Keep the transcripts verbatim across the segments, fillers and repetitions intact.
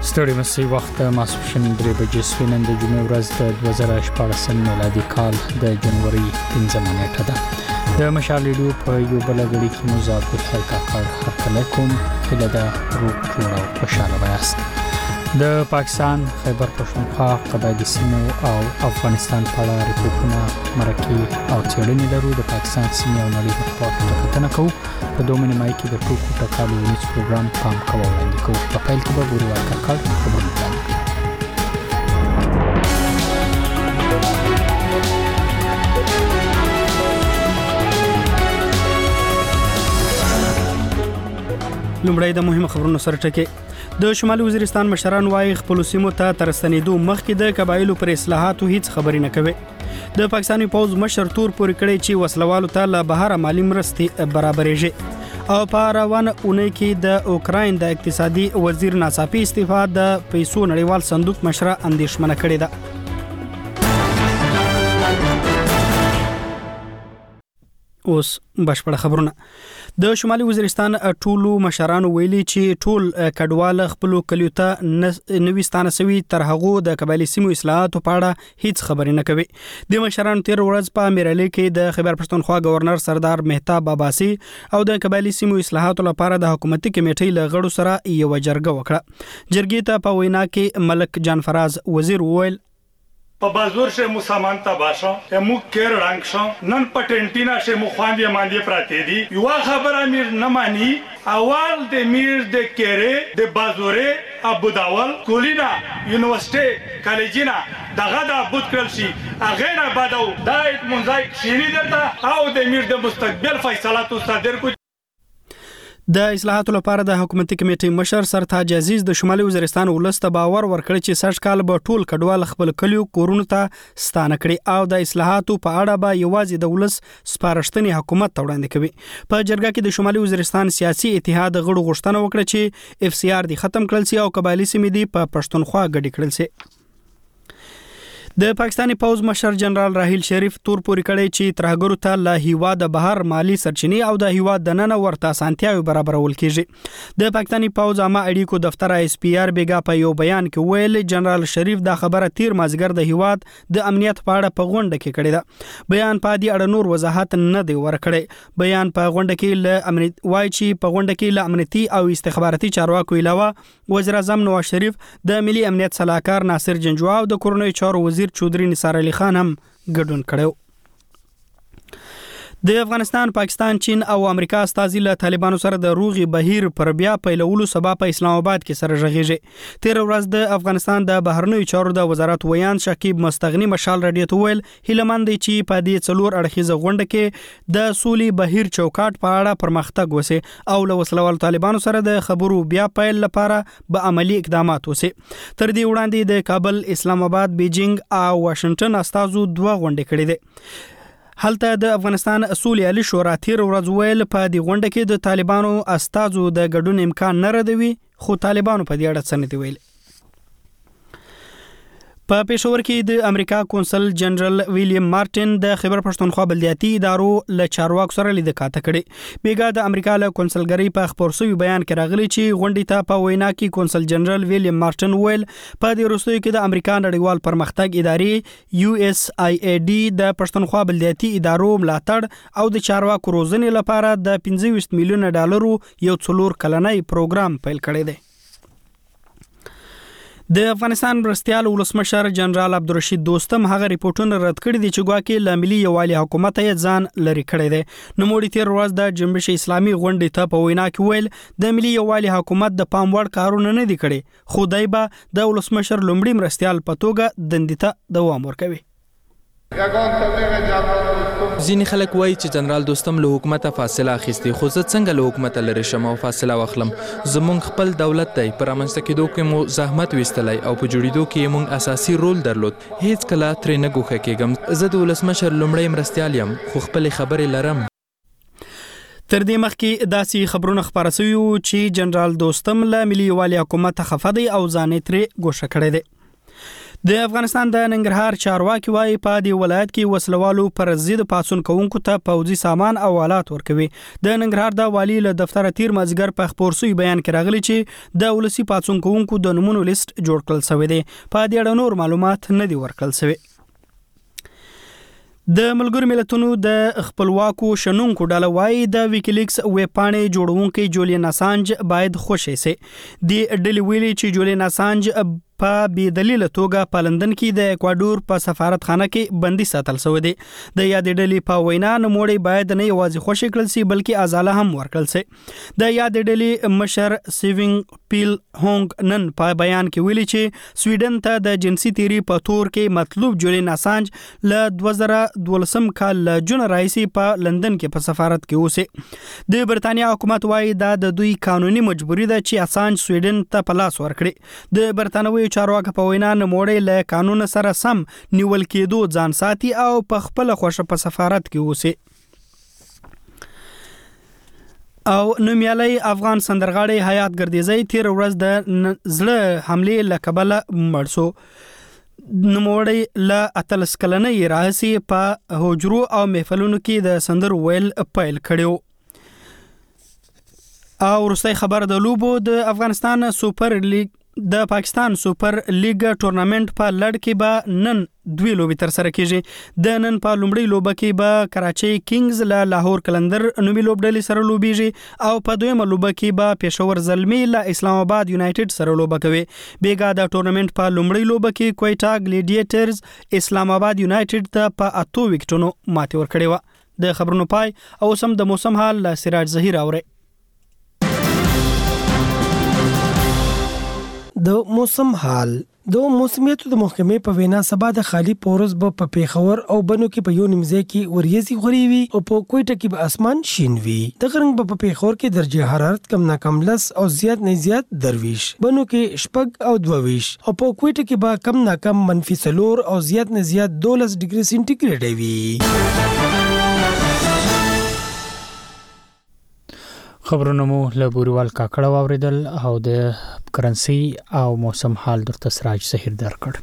ستړي مسي وخت ماسپښین درې بجې سوي. نن د جمعې ورځ د دوه زره شپاړسم میلادي کال د جنوري پنځمه نیټه ده. د مشال ریډیو په یو بله غړي کې مو زه عبدالحی کاکړ هرکلی کوم. هیله ده روغ جوړ او خوشحاله به یاست. د پاکستان، خیبر پښتونخوا، قبایلي سیمو او افغانستان په اړه ریپورټونه، مرکې او څېړنې لرو. د پاکستان سیمې او نړۍ په خوا کتنه کوو. په دوه نیمایي کې د ټوکو ټکالو ونیز پروګرام پام کوه وړاندې کوو. په پیل کې به ګورو کاکړ خبرونه وړاندې کړي. لومړی د مهمو خبرونو سره ټکي. د شمالي وزیرستان مشران وايي خپل سیمو ته تر ستنېدو مخکې د قبایلو پر اصلاحاتو هیڅ خبرې نه کوي. د پاکستاني پوز مشر تور پورې کړی چې وسلوالو ته له بهر مالی مرستې برابرېږي. او په روانه اونۍ کې د اوکراین د اقتصادي وزیر ناڅاپي استعفا د پیسو نړیوال صندوق مشره اندېښمنه کړې ده. اوس بشپړ خبرونه. د شمالي وزیرستان ټولو مشرانو ویلي چې ټول کډواله خپل کلیو ته نوي ستانه سوي تر هغه د قبایلي سیمو اصلاحاتو په اړه هیڅ خبرې نه کوي. د مشرانو تیر ورځ په میرالي کې د خیبر پښتونخوا گورنر سردار مهتاب عباسي او د قبایلي سیمو اصلاحاتو لپاره د حکومتي کمیټې له غړو سره یو جرګه وکړه. جرګې ته په وینا کې ملک جان فراز وزیر وویل په بازور شه مو سامان تا باشا مو کیر رنگ شو نن پټنټینا شه مو خواندې ماندې پراته دي. یو خبره میر نه مانی اول د میر د کېره د بازوره ابو داول کولینا یونیورسيټي کالجینا دغه د ابو کړل شي اغه نه بادو دایت منځای شینی درته او د میر د مستقبل فیصلاتو صادر کو. د اصلاحاتو لپاره د حکومتي کمیټې مشر سرتاج عزیز د شمالي وزیرستان ولس ته باور ورکړی چې سږ کال به ټول کډوال خپل کلیو کورونو ته ستانه کړي او د اصلاحاتو په اړه به یوازې د ولس سپارښتنې حکومت ته وړاندې کوي. په جرګه کې د شمالي وزیرستان سیاسي اتحاد غړو غوښتنه وکړه چې اف سی آر دی ختم کړل شي او قبایلي سیمې دی په پښتونخوا ګډې کړل شي. د پاکستاني پوز مشر جنرال راحیل شریف تور پورې کړی چې ترهګرو ته له هیواد بهر مالی سرچینې او د هیواد دننه ورته اسانتیاوې برابرول کیږي. د پاکستاني پوز عامه اړیکو دفتر ایس پی آر بیګا په یو بیان کې ویل جنرال شریف دا خبره تیر مازیګر د هیواد د امنیت په اړه په غونډه کې کړې ده. بیان په دې اړه نور وضاحت نه دی ورکړی. بیان په غونډه کې له امنیت وای چې په غونډه کې له امنیتي او استخباراتي چارواکو علاوه وزیر اعظم نواز شریف، د ملي امنیت صلاحکار ناصر جنجوا او د کورنۍ چارو وزیر چودري نثار علي خان هم ګډون کړو. د افغانستان، پاکستان، چین او امریکا استازي له طالبانو سره د روغي بهیر پر بیا پیلولو سبا په اسلام آباد کې سره ژغېږي. تیر ورځ د افغانستان د بهرنیو چارو د وزارت ویان شکیب مستغنی مشال رادیو ته ویل هیلمند دی چې په دې څلور اړخیزه غونډه کې د سولې بهیر چوکاټ په اړه پرمختګ وسی او له وسلوال طالبانو سره د خبرو بیا پیل لپاره به عملی اقدامات وسی. تر دې وړاندې د کابل، اسلام آباد، بیجینګ او واشنگټن استازو دوه غونډې کړې دي. هلته د افغانستان اصول علی شورا تیر ورځ ویل په دې غونډه کې د طالبانو استازو د ګډون امکان نه ردوي، خو طالبانو په دې اړه څه نه دی ویل. په پېښور کې د امریکا کونسل جنرال ویلیام مارټن د خیبر پښتونخوا بلدیاتي ادارو له چارواکو سره لیدنه کاته کړې. بیګا د امریکا له کونسلګری په خبر شوی بیان کې راغلی چې غونډې ته په وینا کې کونسل جنرال ویلیام مارټن ویل په دې وروستیو کې د امریکا نړیوال پرمختګ ادارې یو اس آی ای ډي د پښتونخوا بلدیاتي ادارو ملاتړ او د چارواکو روزنې لپاره د پنځه ویشت میلیونه ډالرو یو څلور کلنۍ پروګرام پیل کړی دی. د افغانستان مرستیال ولسمشر جنرال عبدالرشید دوستم هغه ریپورتونه رد کړي دي چې ګواکې له ملي یووالي حکومت یې ځان لري کړی دی. نوموړي تیر ورځ د جنبش اسلامي غونډې ته په وینا کې ویل د ملي یووالي حکومت د پام وړ کارونه نه دي کړي، خو دی به د ولسمشر لومړي مرستیال په توګه دندې ته دوام ورکوي. ځینې خلک وایي چې جنرال دوستم له حکومته فاصله اخیستې، خو زه څنګه له حکومته لرې شم او فاصله واخلم؟ زموږ خپل دولت دی، په رامنځته کېدو کې مو زحمت ویستلی او په جوړېدو کې یې موږ اساسي رول درلود. هیڅ کله ترې نه ګوښه کېږم. زه د ولسمشر لومړی مرستیال یم، خو خپلې خبرې لرم. تر دې مخکې داسې خبرونه خپاره شوي وو چې جنرال دوستم له ملي یووالي حکومت خفه دی او ځان یې ترې ګوښه کړی دی. د افغانستان د ننګرهار چارواکي وايي په دې ولایت کې وسلوالو پر ضد پاڅون کوونکو ته پوځي سامان او آلات ورکوي. د ننګرهار د والی له دفتر تیر مازیګر په خبر شوی بیان کې راغلی چې د ولسی پاڅون کوونکو د نمونو لیست جوړ کړل شوی دی. په دې اړه نور معلومات نه دي ورکړل شوی. د ملګرو ملتونو د خپلواکو شنونکو ډله وايي د ویکیلیکس ویب پاڼې جوړونکي جولین اسانج باید خوشی سي. د ډلې ویلي چې جولین اسانج په بې دلیل توګه په لندن کې د اکوادور په سفارتخانه کې بندي ساتل شوی دی. د یاد ډلې په وینا نوموړی باید نه یوازې خوشی کړل شي بلکې ازاله هم ورکړل شي. د یاد ډلې مشر سیوینګ پیل هونګ نن په بیان کې ویلي چې سویډن ته د جنسي تیری په تور کې مطلوب جولین اسانج له دوه زره دولسم کال له جون راځي په لندن کې په سفارت کې اوسه. د برتانیا حکومت وايي دا د دوی قانوني مجبوري ده چې اسانج سویډن ته په لاس ورکړي. د برتانوي چارواکو په وینا نوموړی له قانون سره سم نیول کېدو ځان ساتي او په خپل خوښه په سفارت کې اوسي. او نومیالي افغان سندرغاړي حیات ګردیزی تیر ورځ د زړه حمله له کبله مړ شو. نوموړی له اتلس کلنۍ راهیسې په حجرو او محفلونو کې د سندرو ویل پیل کړی. او وروستی خبر د لوبو د افغانستان سوپر لیګ د پاکستان سوپر لیګ ټورنمنت په لړ کې به نن دوی لوبي تر سره کیږي. د نن په لومړی لوبه کې به کراچي کینګز له لاهور کلندر نومي لوبډلې سره لوبيږي او په دویمه لوبه کې به پېښور زلمي له اسلام آباد یونایټډ سره لوبه کوي. بیګا د ټورنمنت په لومړی لوبه کې کویټا ګلیډیټرز اسلام آباد یونایټډ ته په اتو وکټونو ماتې ورکړې و. د خبرونو پای او سم د موسم حال له سراج ظهیر اوري. د موسم حال د موسمیاتو د محکمې په وینا سبا د خالی پورز به په پیښور او بنو کې په یو نیمځای کې وریځي غوري وي او په کوټه کې به اسمان شین وي. د غرنګ په پیښور کې درجه حرارت کم نه کم لس او زیات نه زیات درویش، بنو کې شپږ او دوویش او په کوټه کې به کم نه کم منفي څلور او زیات نه زیات دولس ډیګري سنټیګریډ وي. خبرونه مو له بوريوال کاکړه واوریدل او د کرنسي او موسم حال درته سراج ظهیر درکړ.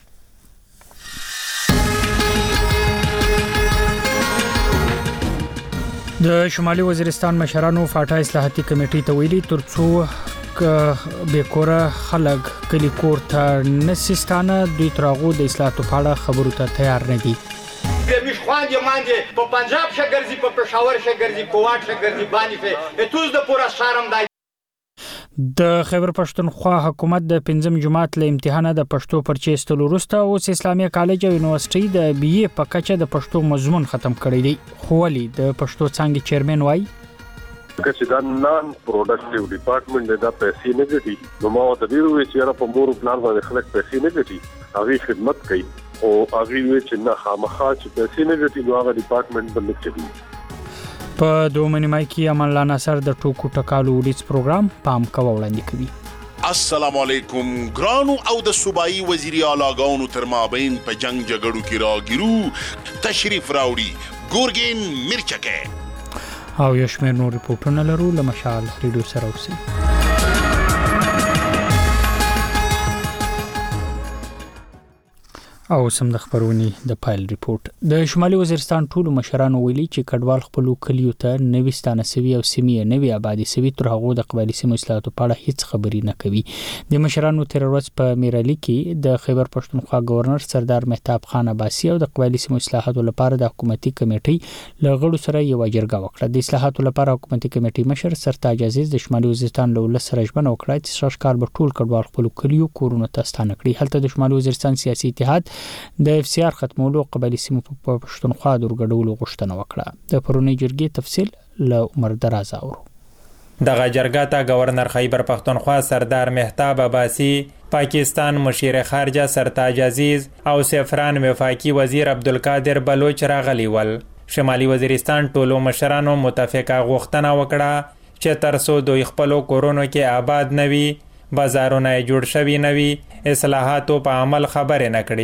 د شمالي وزیرستان مشرانو فاټا اصلاحاتي کمیټې ته ویلي ترڅو بیکوره خلک کلی کور ته نسستانه دوی ترغو د اصلاحاتو په اړه خبرو ته تیار نه دي. گرمیش خواندی ماندی په پنجاب شګرځي په پېښور شګرځي په واټ شګرځي باندې په توز د پورا شارم دای. د خیبر پښتونخوا حکومت د پنځم جماعت له امتحان د پښتو پرچې استلو وروسته اوس اسلامي کالج او یونیورسيټي د بي اي په کچه د پښتو مضمون ختم کړی دی. خو ولې د پښتو څانګې چیرمن وای چې دا نان پروډکټیو ډپارټمنټ د پیسې نه ګټي نو ما ته دی وی چې په مور پلان باندې خلک پیسې نه ګټي هغه خدمت کوي او هغه وی چې نه خامخا چې پیسې نه ګټي نو هغه ډپارټمنټ بل کوي. په دوه منیمای کې امان الله ناصر د ټوکو ټکالو وډیس پروګرام پام کوو وړاندې کوي. السلام علیکم ګرانو او د صوبایي وزیر اعلی غاونو تر مابین په جنگ جګړو کې راګیرو تشریف راوړي ګورګین مرچکه او یو شمېر نور ریپورتونه لرو له مشال ریډیو سره اوسئ. او سم د خبرونی د پایل ریپورت د شمالي وزیرستان ټولو مشرانو ویلي چې کډوال خپل کلیو ته نوې ستانه سوي او سیمه نوې آبادی سوي تر هغه د قبایلی سیمو اصلاحاتو په اړه هیڅ خبري نه کوي. د مشرانو تر ورځ په میرالي کې د خیبر پښتونخوا گورنر سردار مهتاب خان عباسی او د قبایلی سیمو اصلاحاتو لپاره د حکومتي کمیټې له غړو سره یو جرګه وکړه. د اصلاحاتو لپاره حکومتي کمیټې مشر سرتاج عزیز د شمالي وزیرستان له ولس سره ژمنه وکړه چې شاشکار به ټول کډوال خپل کلیو کورونه ته ستانه کړي. هلته د شمالي وزیرستان سیاسي اتحاد د اف سی آر ختمولو قبایلی سیمو په پښتونخوا د ورګډولو غوښتنه وکړه. د پرونی جرګې تفصیل له عمر دراز اورو. دغه جرګه ته گورنر خیبر پښتونخوا سردار مهتاب عباسی، پاکستان مشیر خارجه سرتاج عزیز او سفران وفاقي وزیر عبدالقادر بلوچ راغلي ول. شمالي وزیرستان ټولو مشرانو متفقه غوښتنه وکړه چې ترڅو دوی خپل کورونو کې آباد نوي، بازارونه جوړ شوي نوي، اصلاحاتو په عمل خبرې نه کړي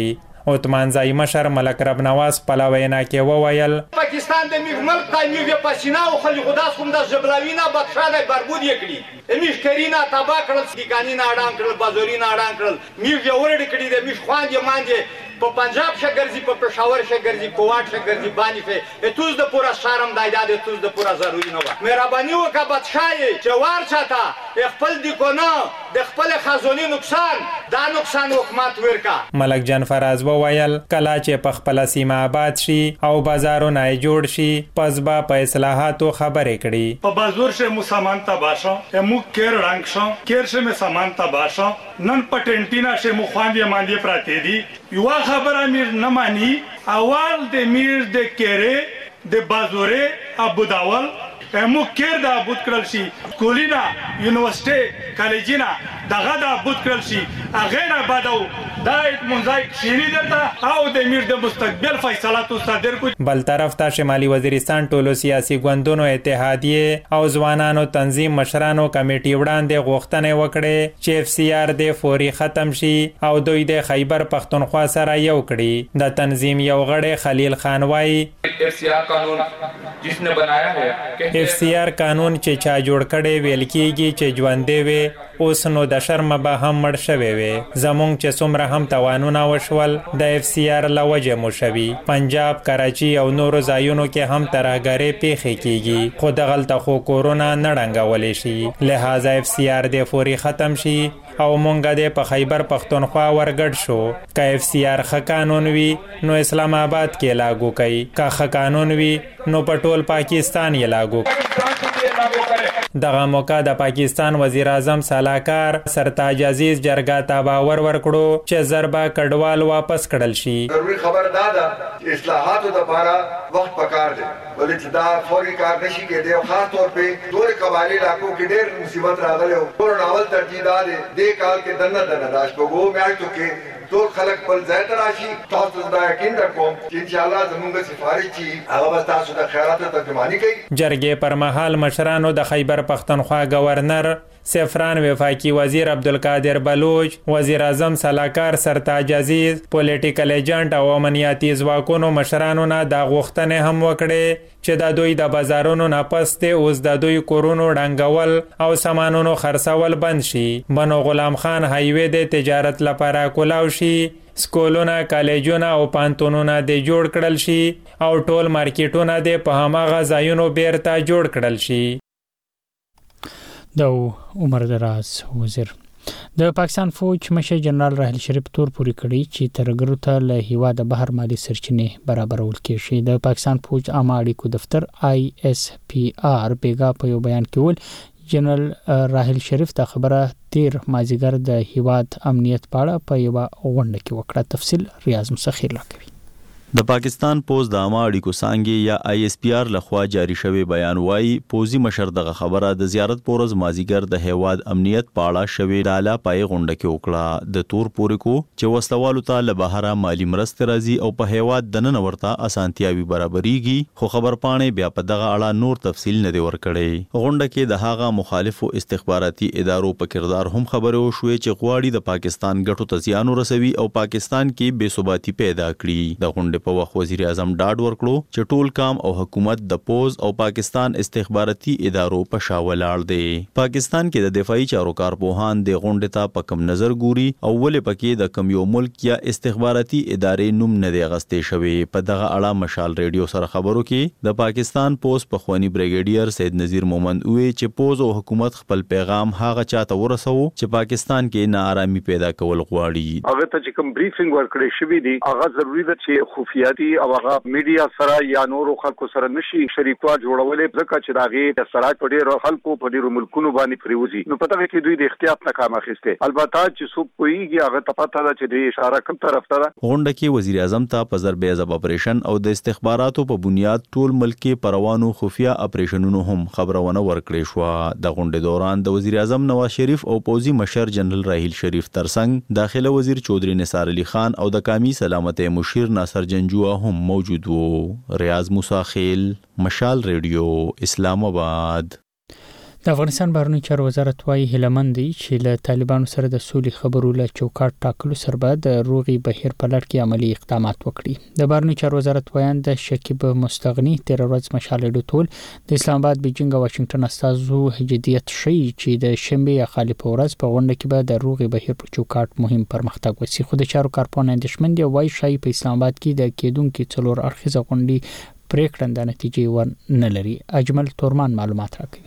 عثمانزای مشر ملک رب نواز په وینا کې وویل پاکستان د میغ ملک ته میغ پښینا او خلک خداس کوم د جبلاوینا بخښاده بربود یکړي امیش کرینا تبا کړل سګانینا اډان کړل بازورینا اډان کړل میغ یو ورډ کړي د میش خوان دی مانځي په پنجاب شګرځي په پېښور شګرځي په واټ شګرځي باندې په توز د پورا شرم دایداد توز د پورا ضروري نه و مهرباني وکړه بادشاہي چوار چاته خپل دی کو نه د خپل خزونی نقصان دا نقصان حکومت ورکا ملک جان فراز وویل کلا چې په خپل سیمه آباد شي او بازارونه جوړ شي پس با په اصلاحاتو خبرې کړي په بازور شه مسامانتا باشا مو کیر رنگ شو کیر شه مسامانتا باشا نن پټنټینا شه مو خواندې ماندې پراته دي یو خبر امیر نه مانی اول د میر د کېره د بازوره ابو داول مو کېر د ابو کړل شي کولینا یونیورسيټي کالجینا دغه د ابو کړل شي هغه نه بدو دا منځای شيري درته او د میر د مستقبل فیصلاتو صادر کو بل طرف ته شمالي وزیرستان ټولو سیاسي ګوندونو اتحادیه او ځوانانو تنظیم مشرانو کمیټي وړاندې غوښتنې وکړې چې اف سی آر د فوري ختم شي او دوی د خیبر پختونخوا سره یو کړي د تنظیم یو غړی خلیل خان وایي اف سی آر قانون جس نے بنایا ہے اف سی آر قانون چې چا جوړ کړي ویل کیږي چې ژوندې وي اوس نو د شرم به هم مړ شوی وي زمونږ چې څومره هم توانونه وشول د اف سی آر له وجې مو شوي پنجاب کراچي او نورو ځایونو کې هم ترهګرۍ پیښې کیږي خو دغلته خو کورونه نه ړنګولی شي لہذا اف سی آر د فوري ختم شي او مونږ د په خیبر پختونخوا ورګډ شو که اف سی آر ښه قانون وي نو اسلام آباد کې لاګو کوي که ښه قانون وي نو په ټول پاکستان یې لاګو دغه موقع د پاکستان وزیر اعظم سلاکار سرتاج عزیز جرګه ته باور ورکړو چې ضربه کډوال واپس کړل شي ضروري خبر دا ده اصلاحاتو لپاره وخت پکار دی ولې چې دا فوري کار نشي کېدی او خاص طور په ډېر قبایلی علاقو کې ډېر مصیبت راغلی او ټول ناول ترجیح دا دی دې کال کې دنه دنه دا شپږو میاشتو کې ټول خلک بل ځای ته راشي تاسو دا یقین درکوم چې انشاءالله زموږ سفارش چې هغه به تاسو د خیراتو ترجماني کوي جرګې پر مهال مشرانو د خیبر پختونخوا گورنر سفران وفاقی وزیر عبدالقادر بلوچ وزیر اعظم سلاکار سرتاج عزیز پولیټیکل ایجنټ او امنیتي ځواکونو مشرانو نه دا غوښتنې هم وکړې چې د دوی د بازارونو نه پسته اوس د دوی کورونو ډنګول او سامانونو خرڅول بند شي بنو غلام خان هایوی د تجارت لپاره کولاو شي سکولونه کالجونه او پانتونونه د جوړ کړل شي او ټول مارکیټونه د په هماغه ځایونو بیرته جوړ کړل شي د عمر دراز وزیر د پاکستان فوج مشر جنرال راحل شریف تور پوری کړی چې ترګرو ته له هیواد بهر مالی سرچینې برابرول کېږي د پاکستان فوج عامه اړیکو دفتر آی اس پی آر بیګا په یو بیان کې ول جنرال راحل شریف ته خبره تیر مازیګر د هیواد امنیت په اړه په یو غونډه کې وکړه تفصیل ریاض مسخیر لا کوي د پاکستان پوز د عامه اړیکو څانګې یا آی اس پی آر لخوا جاری شوی بیان وایي پوزي مشر دغه خبره د زیارت پورز مازیګر د هیواد امنیت پاړه شوی ډاله پای غونډه کې وکړه د تور پورې کو چې وسلوالو ته له بهره مالی مرسته راځي او په هیواد د نن ورته اسانتیاوي برابرېږي خو خبرپاڼې بیا په دغه اړه نور تفصیل نه دی ورکړی غونډه کې د هاغه مخالفو استخباراتي ادارو په کردار هم خبرې وشوې چې غواړي د پاکستان ګټو ته زیان ورسوي او پاکستان کې بې ثباتي پیدا کړي د غونډې په وخت وزیر اعظم ډاډ ورکړو چې ټول کام او حکومت د پوز او پاکستان استخباراتي ادارو په شاولاړ دی پاکستان کې د دفاعي چارو کارپوهان د غونډې ته په کم نظر ګوري او ولې پکې د کم یو ملک یا استخباراتي ادارې نوم نه دی غستې شوی په دغه اړه مشال ریډیو سره خبرو کې د پاکستان پوز پخوانی بریګیډیر سید نذیر مومند وی چې پوز او حکومت خپل پیغام هغه چاته ورسو چې پاکستان کې ناارامي پیدا کول غواړي هغه ته چې کوم بریفینګ ورکړی شوی دی هغه ضروری ده چې خفیاتي او هغه میډیا سره یا نورو خلکو سره نشي شریکوا جوړولې ځکه چې داغه د سراج په ډیرو خلکو په ډیرو ملکونو باندې پریوزي نو پته کې دوی د احتیاط نه کار اخیسته البته چې څوک کویږي هغه ته پته ده چې د اشاره کوم طرف ته ده غونډه کې وزیر اعظم ته په ضرب عذاب اپریشن او د استخباراتو په بنیاد ټول ملک کې پروانو خفیا اپریشنونو هم خبرونه ورکړې شو د غونډې دوران د وزیر اعظم نواز شریف او پوزي مشر جنرال راحیل شریف ترڅنګ داخله وزیر چودري نثار علي خان او د قومي سلامت مشیر ناصر جنجوه هم موجود وو ریاض موسی خیل مشال ریډیو اسلام آباد د افغانستان بهرنی چارو وزارت وايي هیلمند دی چې له طالبانو سره د سولې خبرو له چوکاټ ټاکلو سره به د روغي بهیر په لړ کې عملی اقدامات وکړي. د بهرنی چارو وزارت وایي د شکیب مستغنی تیر ورځ مشال ډوټول د اسلام آباد بیجینګ او واشنگټن استازو جديت شي چې د شنبه یا خالي په ورځ په غونډه کې به د روغي بهیر په چوکاټ مهم پرمختګ وسی. خو د چارو کارپونه اندیشمن دی وایي شای په اسلام آباد کې د کېدونکو څلور اړخیزه غونډې پریکړه د نتیجې ور نه لري. اجمل تورمان معلومات راکوي.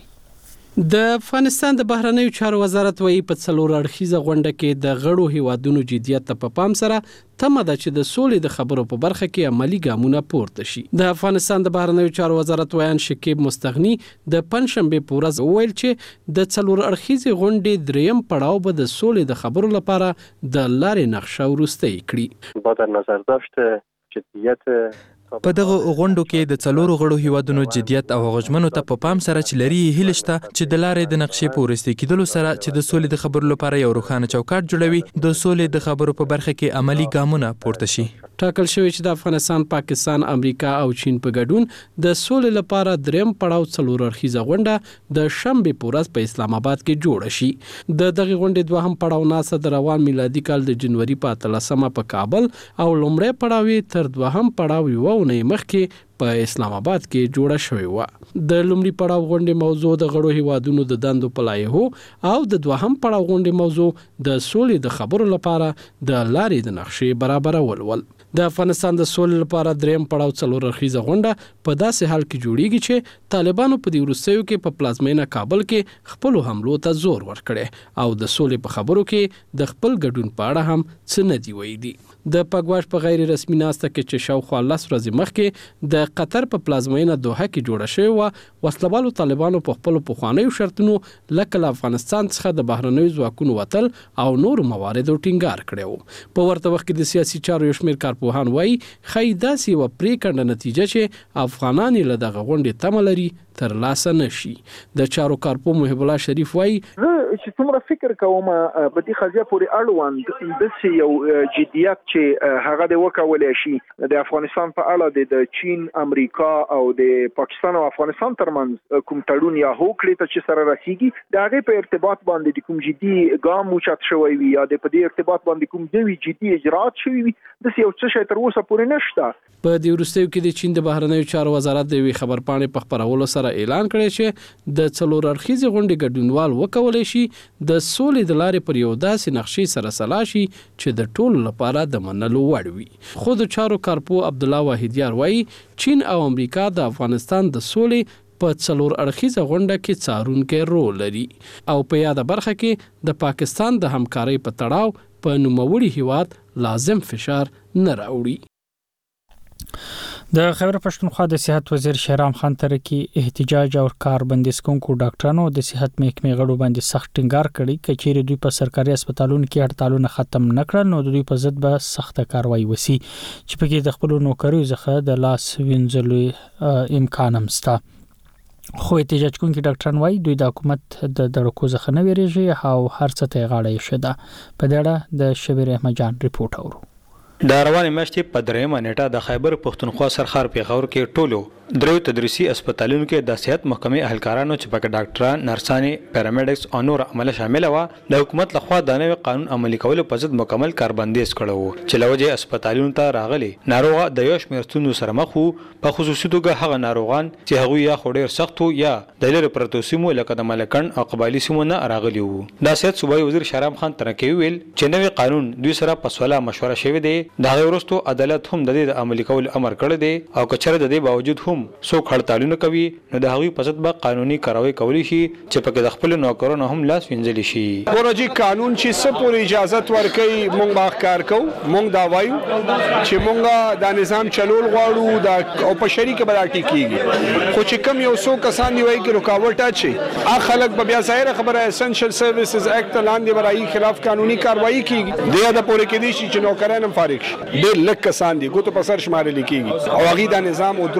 د افغانستان د بهرنیو چارو وزارت وایي په څلور اړخیزه غونډه کې د غړو هیوادونو جديت ته په پام سره تمه ده چې د سولې د خبرو په برخه کې عملی ګامونه پورته شي. د افغانستان د بهرنیو چارو وزارت وایي شکیب مستغنی د پنځشنبه په ورځ وویل چې د څلور اړخیزه غونډې دریم پړاو به د سولې د خبرو لپاره د لارې نقشه ورسته کړي. با در نظر داشته جدیت په دغه غونډو کې د څلورو غړو هیوادونو جديت او غوښمنو ته په پام سره چې لري هیله شته چې د لارې د نقشې په ورسته کېدلو سره چې د سولې د خبرو لپاره یو روښانه چوکاټ جوړوي د سولې د خبرو په برخه کې عملی ګامونه پورته شي. ټاکل شوی چې د افغانستان، پاکستان، امریکا او چین په ګډون د سولې لپاره دریم پړاو څلور اړخیزه غونډه د شنبه په ورځ په اسلام آباد کې جوړه شي. د دغه غونډې دوهم پړاو ناسه د روان میلادي کال د جنوري په اتلسمه په کابل او لومړی پړاو تر دوهم پړاو یو نه مخکې په اسلام آباد کې جوړه شوې و. د لومړي پړاو غونډې موضوع د غړو هیوادونو د دندو پلایهو او د دوهم پړاو غونډې موضوع د سولې د خبرو لپاره د لارې د نقشې برابرول ول. د افغانستان د سولې لپاره دریم پړاو څلور اړخیزه غونډه په داسې حال کې جوړیږي چې طالبانو په دې وروستیو کې په پلازمینه کابل کې خپل حملو ته زور ورکړي او د سولې په خبرو کې د خپل ګډون په اړه هم څه نه دی ویلي. د پګواش په غیر رسمي ناسته کې چې شاوخوا لس ورځې مخکې د قطر په پلازمینه دوحه کې جوړه شوې و، وسلوالو طالبانو په خپل پخوانیو شرطونو لکه له افغانستان څخه د بهرنیو ځواکونو وتل او نور مواردو ټینګار کړو. په ورته وخت کې د سیاسي چارو یو شمېر کارپوهان وایي ښایي داسې یوه پرېکنده نتیجه چې افغانان له دغه غونډې تمه لري تر لاسه نشي. د چارو کارپو محب الله شریف وایي زه چې څومره فکر کوم په دې قضیه پورې اړوند داسې یو جدیت چې هغه د وکولای شي د افغانستان په اړه د چین، امریکا او د پاکستان او افغانستان ترمنځ کوم تړون یا هوکړې ته چې سره رسیږي د هغې په ارتباط باندې د کوم جدي ګام اوچت شوی وي یا د په دې ارتباط باندې کوم نوي جدي اجرات شوي وي داسې یو څه شی تر اوسه پورې نشته. په دې وروستیو کې د چین د بهرنیو چارو وزارت د یوې خبرپاڼې په خپرولو سره اعلان کړی چې د څلور اړخیزې غونډې ګډونوال وکولی شي د سولې د لارې پر یو داسې نقشې سره سلا شي چې د ټولو لپاره د منلو وړ وي. خو د چارو کارپو عبدالله واحدیار وایي چین او امریکا د افغانستان د سولې په څلور اړخیزه غونډه کې څارونکی رول لري او په یاده برخه کې د پاکستان د همکارۍ په تړاو په نوموړي هیواد لازم فشار نه راوړي. د خیبر پښتونخوا د صحت وزیر شهرام خان ترکی احتجاج او کار بندیز کوونکو ډاکټرانو د صحت محکمې غړو باندې سخت ټینګار کړی کچېری دوی په سرکاري هسپتالونو کې هړتالونه ختم نکړل نو دوی په ضد به سخته کاروایی وسی چې پکې د خپل نوکریو څخه د لاس وینځلو امکان هم شته. خو احتجاج کوونکي ډاکټران وایي دوی د حکومت د دړکو څخه نه ویریږي او هر څه ته غاړه یې شده. په دې اړه د شبیر احمد جان ریپورت اورو. د روانې میاشتې په درېیمه نیټه د خیبر پښتونخوا سرخار پیښور کې ټولو دریو تدریسي هسپتالونو کې د صحت محکمې اهلکارانو چې پکې ډاکټران، نرسانې، پیرامیډکس او نور عمله شامل و د حکومت لخوا د نوي قانون عملي کولو په ضد مکمل کاربندیز کړو چې لوجه هسپتالونو ته راغلي ناروغه د یو شمېر ستونزو سره مخ وو، په خصوصي توګه هغه ناروغان چې هغوی یا خو ډېر سخت وو یا د لرې پرتو سیمو لکه د ملکند او قبایلي سیمو نه راغلي وو. د صحت صوبایي وزیر شهرام خان ترکی ویل چې نوي قانون دوی سره په سوله مشوره شوې دی، د هغې وروسته عدالت هم د دې د عملي کولو امر کړی دی او که چېرې د دې باوجود هم څوک هړتالونه کوي نو د هغوی په ضد به قانوني کاروایی کولی شي چې پکې د خپلو نوکرانو هم لاس وینځلی شي. ورجی قانون چې څه پورې اجازت ورکوي موږ به کار کوو، موږ دا وایو چې موږ دا نظام چلول غواړو دا او په شریکه به دا ټیکېږي، خو چې کم یو څو کسان دی وایي کې رکاوټ اچي هغه خلک به بیا ظاهره خبره اسنشل سروسز ایکټ لاندې به رایي خلاف قانوني کاروایی کېږي. دې اده پورې کېدی شي چې نوکران هم فارغ شي. ډېر لږ کسان دي ګوتو په سر شمارل کېږي او هغوی دا نظام ودرول غواړي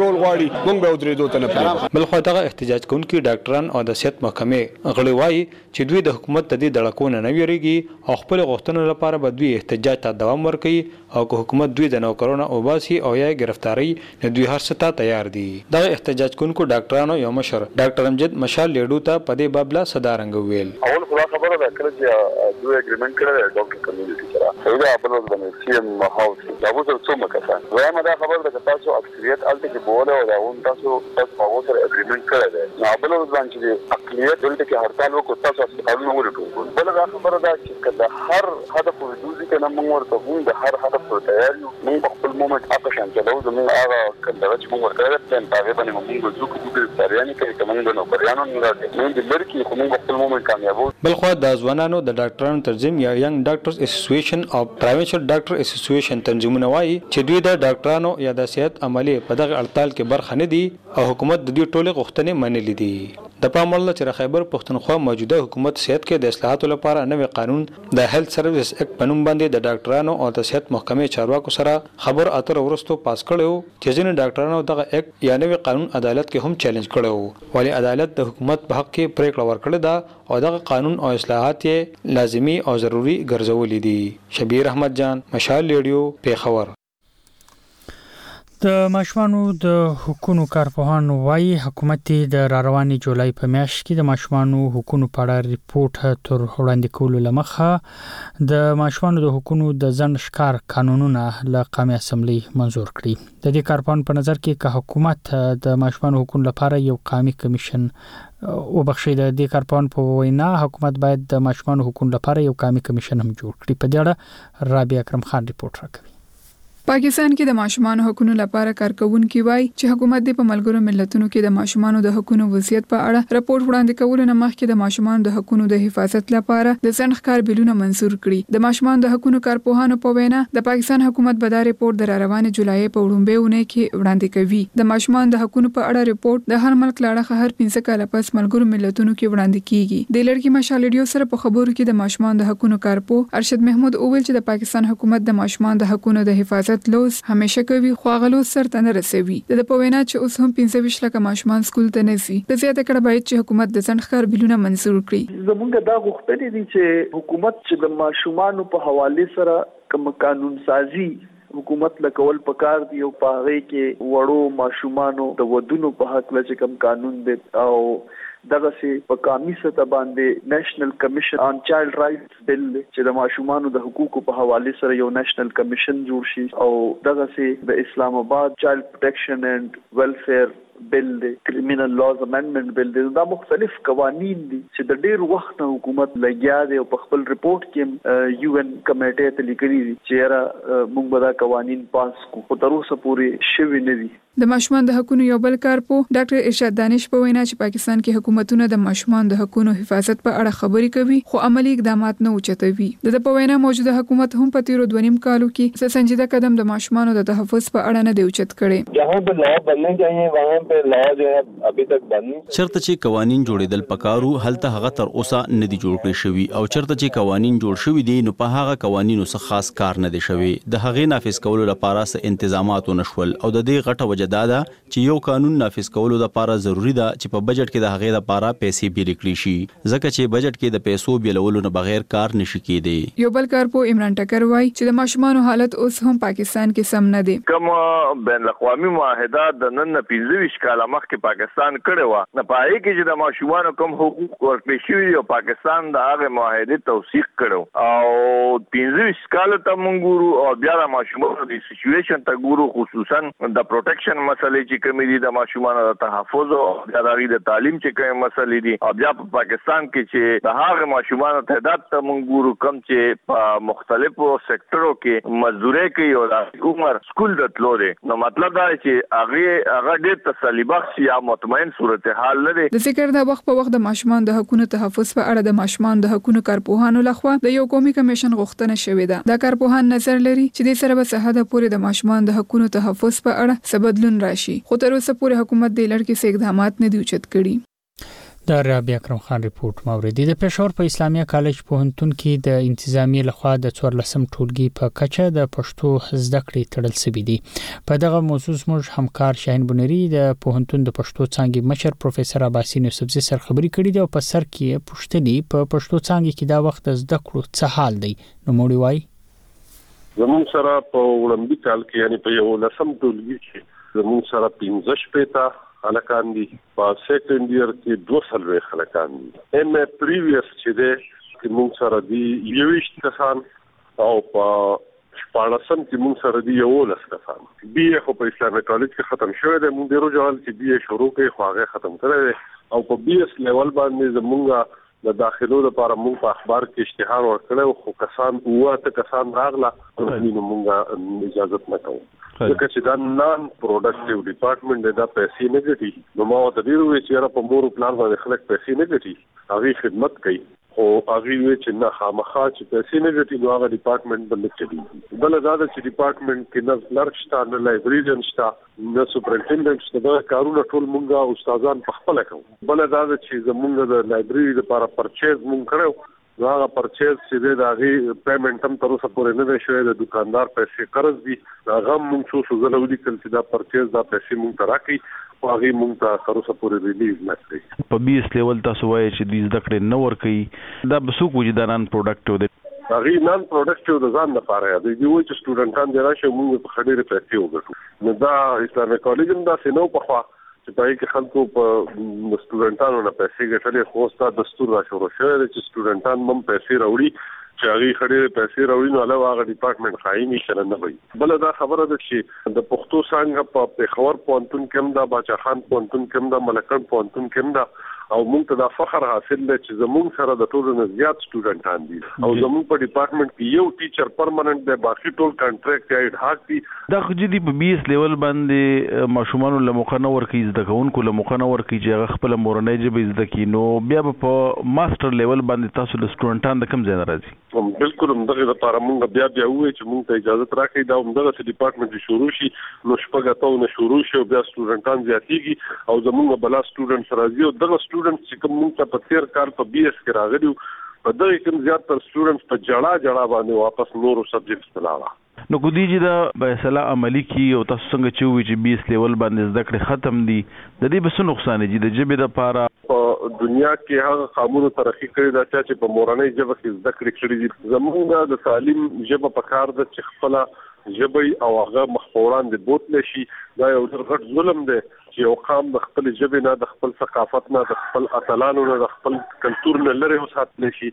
راغلی موږ به درې دوه نه پرې بل خو دغه احتجاج کوونکي ډاکټران او د صحت محکمې غړي وایي چې دوی د حکومت د دې دړکونه نه ویریږي او خپل غوښتنو لپاره به دوی احتجاج ته دوام ورکړي او که حکومت دوی د نوکرونو وباسي او یا گرفتاری نه دوی هر څه ته تیار دي. دغه احتجاج کوونکو ډاکټرانو یو مشر ډاکټر امجد مشال لیډو ته په دې باب لا صدارنګ ویل اول خو خبره ده کله چې دوی اګریمنت کړل ډاکټر کمیونټي سره دا په لور باندې سی ام هاوس دا وځو څو مکه وایم دا خبره ده چې تاسو اکثریت الته کې بوله او دا اون تاسو تاسو په وسره اګریمنت کړل نو په لور باندې چې اکثریت دلته کې هرتال وکړو تاسو هسپتالونو ورته بل دا خبره ده چې کله هر هدف ورجوزي کنه موږ ورته وون د هر هدف ته تیار یو موږ خپل مومنت اپشن چلو زموږ هغه کله چې موږ ورته پلان پاګې باندې موږ ځو کوو د سریاني کې کومه د نوکریانو نه راځي موږ د لړکی خو موږ خپل مومنت کامیابو. بل خو د ځوانانو د ډاکټرانو تنظیم یا ینګ ډاکټرز اسوسییشن او پرایویټ ډاکټر اسوسییشن تنظیمونه وایي چې دوی د ډاکټرانو یا د صحت عملي په دغه اړتال کې برخه نه دي او حکومت د دې ټولې غوښتنې منلې دي. د پاموړ چې خیبر پښتونخوا موجوده حکومت صحت کې د اصلاحاتو لپاره نوې قانون د هیلث سرویس اکټ په نوم باندې د ډاکټرانو او د صحت محکمې چارواکو سره خبر اتر ورستو پاس کړو چې ځینې ډاکټرانو دغه اکټ یا نوې قانون عدالت کې هم چیلنج کړو ولی عدالت د حکومت په حق کې پریکړه ورکړه ده او دغه قانون او اصلاحات یې لازمي او ضروری ګرځولې دي. شبیر احمد جان مشال ریډیو پیښور. د ماشومانو د حقوقو کارپوهان وايي حکومت د رارواني جولای په میاشت کې د ماشومانو حقوقو په اړه ریپورت تر وړاندې کولو لمخه د ماشومانو د حقوقو د ځن ښکار قانونونه له قومي اسمبلی منزور کړي. د دې کارپوهان په نظر کې چې حکومت د ماشومانو حقوقو لپاره یو قومي کمیشن وبخښي د دې کارپوهان په وینا حکومت باید د ماشومانو حقوقو لپاره یو قومي کمیشن هم جوړ کړي. په دې اړه رابعه اکرم خان ریپورت راکوي. پاکستان کې د ماشومانو حقوقو لپاره کارکونکي وایي چې حکومت د په ملګرو ملتونو کې د ماشومانو د حقوقو وضعیت په اړه راپور وړاندې کولو نه مخکې د ماشومانو د حقوقو د حفاظت لپاره د ځنډ ښکار بیلونه منزور کړي. د ماشومانو د حقوقو کارپوهانو په وینا د پاکستان حکومت به دا ریپورت د روانه جولای په وړاندې ونه کې وړاندې کوي. د ماشومانو د حقوقو په اړه ریپورت د هر ملک لاړه هر پنځه کال پس ملګرو ملتونو کې وړاندې کیږي. د لړکی مشال ریډیو سره په خبرو کې د ماشومانو د حقوقو کارپو ارشد محمود اوول چې د پاکستان حکومت د ماشومانو د حقوقو د حفاظت لوز همیشه شکوي خو غلو سره نه رسوي. د په وینا چې اوس هم پنځه ویشت لکه ماشومان سکول ته نه ځي. د زیاته کړه باید چې حکومت د ځنډ ښکار بیلونه منزور کړي. زمونږ دا غوښتنه دي چې حکومت چې د ماشومان په حواله سره کوم قانون سازي حکومت لکول پکار دی او پاره کې وړو ماشومانو د ودونو په حق لږ کم قانون دی او دغه سي په قومي سطح باندې نېشنل کمیشن آن چایلډ رائټس بل چې د ماشومانو د حقوقو په حواله سره یو نېشنل کمیشن جوړ شي او دغه سي د اسلام آباد چایلډ پروټیکشن اینڈ ویلفیر بل دی کرمینل لاز امندمنت بل دی. دا مختلف قوانین دي چې د ډیر وخت نه حکومت لګیا دی او په خپل ریپورت کې یو ان کمیټه ته لیکلي دي چې را موږ به دا قوانین پاس کو خو تر اوسه پورې شوي نه دي. د ماشومان د حقوقو یو بل کارپو ډاکټر ارشاد دانش په وینا چې پاکستان کې حکومتونه د ماشومان د حقوقو حفاظت په اړه خبري کوي خو عملی اقدامات نه اوچتوي. د په وینا موجوده حکومت هم په تیرو دوه نیم کالو کې څه سنجیده قدم د ماشومان د تحفظ په اړه نه دی اوچت کړي. جہاں پہ لا بننے چاہیے وہاں پہ لا جو ہے ابھی تک بن چرته چې قوانین جوړیدل پکارو هلته هغه تر اوسه نه دي جوړ کړی شوی او چرته چې قوانین جوړ شوی دي نو په هغه قوانینو څخه خاص کار نه دی شوی. د هغې نافذ کولو لپاره څه انتظامات ونشول او د دې غټه وجه دا ده چې یو قانون نافذ کولو لپاره ضروری ده چې په بجټ کې د هغې لپاره پیسې بیل کړي شي ځکه چې بجټ کې د پیسو بیلولو نه بغیر کار نشي کېدی. یو بل کارپو عمران ټکر وایي چې د ماشومانو حالت اوس هم پاکستان کې سم نه دی. کوم بین الاقوامي معاهدات د نن پنځه ویشت کاله مخکې پاکستان کړی و نه پای کې چې د ماشومانو کوم حقوق ورکړي شوي او پاکستان د هغه معاهدې توثیق کړو او پنځه ویشت کاله ته مونږ ګورو او بیا د ماشومانو د سچويشن ته ګورو خصوصا د پروټیکشن مسلې چې کومې دي د ماشومانو د تحفظ او د تعلیم چې کومې مسلې دي او بیا په پاکستان کې چې د هغه ماشومانو تعداد ته مونږ ګورو کم چې په مختلفو سېکټرو کې مزدوري کوي او د عمر سکول د تلو دي نو مطلب دا چې هغه هغه ډېر تسلی بخش یا مطمئن صورتحال نه دي. د ذکر د وخت په وخت د ماشومان د حقوقو تحفظ په اړه د ماشومان د حقوقو کارپوهانو لخوا د یو قومي کمیشن غوښتنه شوې ده. دا کارپوهان نظر لري چې د سره به سهاده پورې د ماشومان د حقوقو تحفظ په اړه څه بدلون راشي خو تر اوسه پورې حکومت د لړ کې څه اقدامات نه دي اوچت کړي. د رابعه اکرم خان ریپورت موردی د پېښور په اسلامي کالج پوهنتون کې د انتظامی لخوا د څوارلسم ټولګي په کچه د پښتو زده کړې تړل شوې دي. په دغه موضوع زموږ همکار شاهین بنيري د پوهنتون د پښتو څانګې مشر پروفیسور عباسین یوسفزي سره خبرې کړې دي او په سر کې پوښتنې په پښتو څانګې کې دا وخت د زده کړو څه حال دی. نو موږ وایي زمون سره په وړاندې کال کې یعنی په یو لسم ټولګي کې زمون سره پنځه شپېته خلکان دي، په سیکنډ ایئر کې دوه څلوېښت خلکان دي. ایم اے پریویس چې دی چې موږ سره دي یوویشت کسان او په شپاړسم کې موږ سره دي یولس کسان. بي اے خو په اسلامي کالج کې ختم شوی دی، موږ ډېرو جوال چې بي اے شروع کړي خو هغه ختم کړی دی او په بي ایس لیول باندې زمونږ د داخلو لپاره موږ په اخبار کې اشتهار ورکړو خو کسان اوه ته کسان راغله نو موږ اجازه نه کوو ځکه چې دا نان پروډکټیو ډپارټمنټ دا پیسې نه ګټي. نو ما ورته ډېر وویل چې یاره په مور پلان باندې خلک پیسې نه ګټي، هغوی خدمت کوي خو هغوی وویل چې نه خامخا چې پیسې نه ګټي نو هغه ډپارټمنټ به نه چلېږي. بله دا ده چې ډپارټمنټ کې نه کلرک شته، نه لایبریریان شته، نه سپرنټنډنټ شته. دغه کارونه ټول مونږ استادان په خپله کوو. بله دا ده چې زمونږ د لایبرري لپاره پرچیز مونږ کړی نو هغه پرچیز چې دی د هغې پیمنټ هم تر اوسه پورې نه دی شوی، د دکاندار پیسې قرض دي، هغه هم مونږ څو څو ځله ولیکل چې دا پرچیز دا پیسې مونږ ته راکړي خو هغې مونږ ته تر اوسه پورې ریلیز نه کړي. په بي ایس لیول تاسو وایئ چې دوی زده کړې نه ورکوي، دا به څوک وایي چې دا نان پروډکټیو دی؟ هغې نان پروډکټیو د ځان لپاره دی، دوی وایي چې سټوډنټان دې راشي مونږ په ښه ډېرې پیسې وګټو. نو دا اسلامي کالج هم داسې نه و پخوا چې په هغې کې خلکو په سټوډنټانو نه پیسې ګټلې، خو اوس دا دستور را شروع شوی دی چې سټوډنټان هم پیسې راوړي چې هغوی ښه ډېرې پیسې راوړي نو علاوه هغه ډپارټمنټ خایي کنه نه وي. بله دا خبره ده چې د پښتو څانګه په پېښور پوهنتون کې هم ده، باچا خان پوهنتون کې هم ده، ملکن پوهنتون کې هم ده او موږ ته دا فخر حاصل دی چې زموږ سره د ټولو نه زیات سټوډنټان دي او زموږ په ډپارټمنټ کې یو ټیچر پرمننټ دی، باقي ټول کانټریکټ یا اډهاک دي. دا خو جدي په بي ایس لیول باندې ماشومانو له موقع نه ورکوي، زده کوونکو له موقع نه ورکوي چې هغه خپله مورنۍ ژبه زده کړي. نو بیا به په ماسټر لیول باندې تاسو له سټوډنټان د کوم ځای نه راځي؟ بالکل همدغې لپاره موږ بیا بیا ووایو چې موږ ته اجازت راکړئ دا همدغسې ډپارټمنټ شروع شي نو شپږ اتو نه شروع شي او بیا سټوډنټان زیاتېږي او زموږ بلا سټوډنټس راځي او دغه سټوډنټس چې کوم موږ ته په تېر کال په بي ایس کې راغلي وو په دغې کوم زیاتره سټوډنټس په جړا جړا باندې واپس نورو سبجیکټس ته لاړه. نو کو دی چې دا فیصله عملی کی او تاسو څنګه چې وی چې بي ایس لیول باندې زده کړې ختم دي د دې به څه نقصان دي د ژبې لپاره؟ په دنیا کې هغه قانون ترقی کړی دا چې په مورنۍ ژبه کې زده کړې کړې دي. زموږ د تعلیم ژبه پکار ده چې خپله ژبه او هغه مخفوران د بوتلی شي. دا یو ډېر غټ ظلم دی چې یو قام د خپل ژبې نه، د خپل ثقافت نه، د خپل اتلانو نه، د خپل کلتور نه لرې وساتلی شي.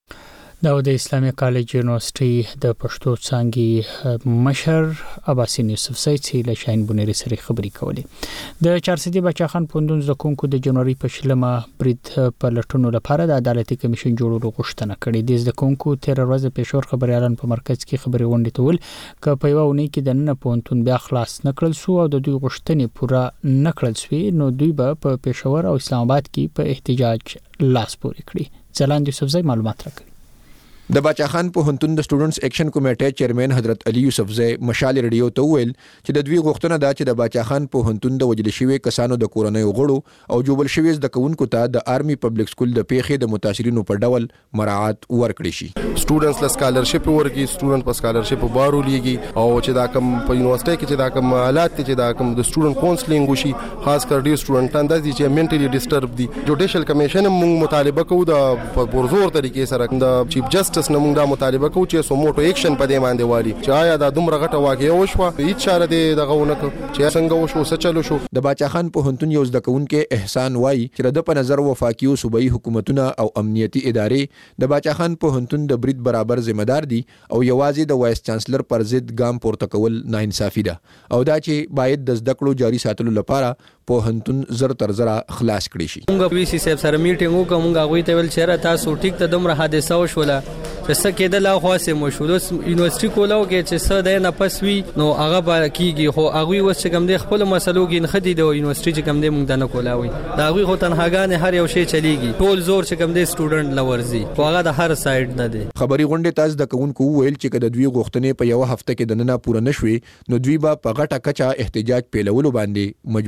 دا د اسلامي کالج یونیورسيټي د پښتو څانګې مشر عباسین یوسفزی چې له شاهین بنيري سره خبرې کولې. د چارسدي بچا خان پوهنتون زده کوونکو د جنوري په شلمه برید په لټونو لپاره د عدالتي کمیشن جوړولو غوښتنه کړې. د زده کوونکو تیر ورځ پېښور خبريالان په مرکز کې خبري غونډې ته ول ک په یو ونې کې د نن پوهنتون بیا خلاص نکړل شو او د دوی غوښتنې پوره نکړل شوې نو دوی به په پېښور او اسلام آباد کې په احتجاج لاس پورې کړي. ځلاند یوسفزی معلومات راکړي. د باچا خان پوهنتون د سټوډنټس ایکشن کمیټې چیرمن حضرت علي یوسفزی مشال ریډیو ته ویل چې د دوی غوښتنه ده چې د باچا خان پوهنتون د وجل شوی کسانو د کورنۍ غړو او جوبل شوی د کوونکو ته د آرمي پبلک سکول د پیښې د متاثرینو په ډول مراعات ورکړي شي. سټوډنټس له سکالرشپ ورکړي، سټوډنټ په سکالرشپ بارو لیږي او چې دا کوم په یونیورسيټي کې چې دا کوم حالات چې دا کوم د سټوډنټ کونسلینګ وشي، خاص کر ډیر سټوډنټان د چې منټلی ډیسټرب دي. جوډیشل کمیشن موږ مطالبه کوو د پرزور طریقې سره د چیف جسټس نه موږ دا مطالبه کوو چې سو موټو ایکشن په دې باندې والی چې آیا دا دومره غټه واقعه وشوه، هیڅ چاره دې دغه ونه چې څنګه وشو څه چلو شو. د باچا خان پوهنتون یو زده کوونکي احسان وای چې د په نظر وفاقي او صوبایي حکومتونه او امنیتي ادارې د باچا خان پوهنتون د برید برابر ذمہ دار دي او یوازې د وایس چانسلر پر ضد ګام پورته کول ناانصافي ده او دا چې باید د زده کړو جاري ساتلو لپاره پوهنتون زر تر زر خلاص کړي شي. موږ وی سی صاحب سره میټینګ وکړو، موږ هغه ته ویل چې تاسو ټیک ته دومره حادثه وشوله چې څه کېدل او خاصه مو شو د یونیورسيټي کولاو کې چې څه د نه پس وی نو هغه به کیږي خو هغه وس چې کوم د خپل مسلو کې خدي د یونیورسيټي چې کوم د موږ د نه کولاوي دا هغه خو تنهاګان هر یو شی چلیږي، ټول زور چې کوم د سټوډنټ لورزي خو هغه د هر سایډ نه دی. خبري غونډه تاسو د کوونکو ویل چې کله دوی غوښتنې په یو هفته کې د نه پوره نشوي نو دوی به په غټه کچا احتجاج پیلولو باندې مجبور شي.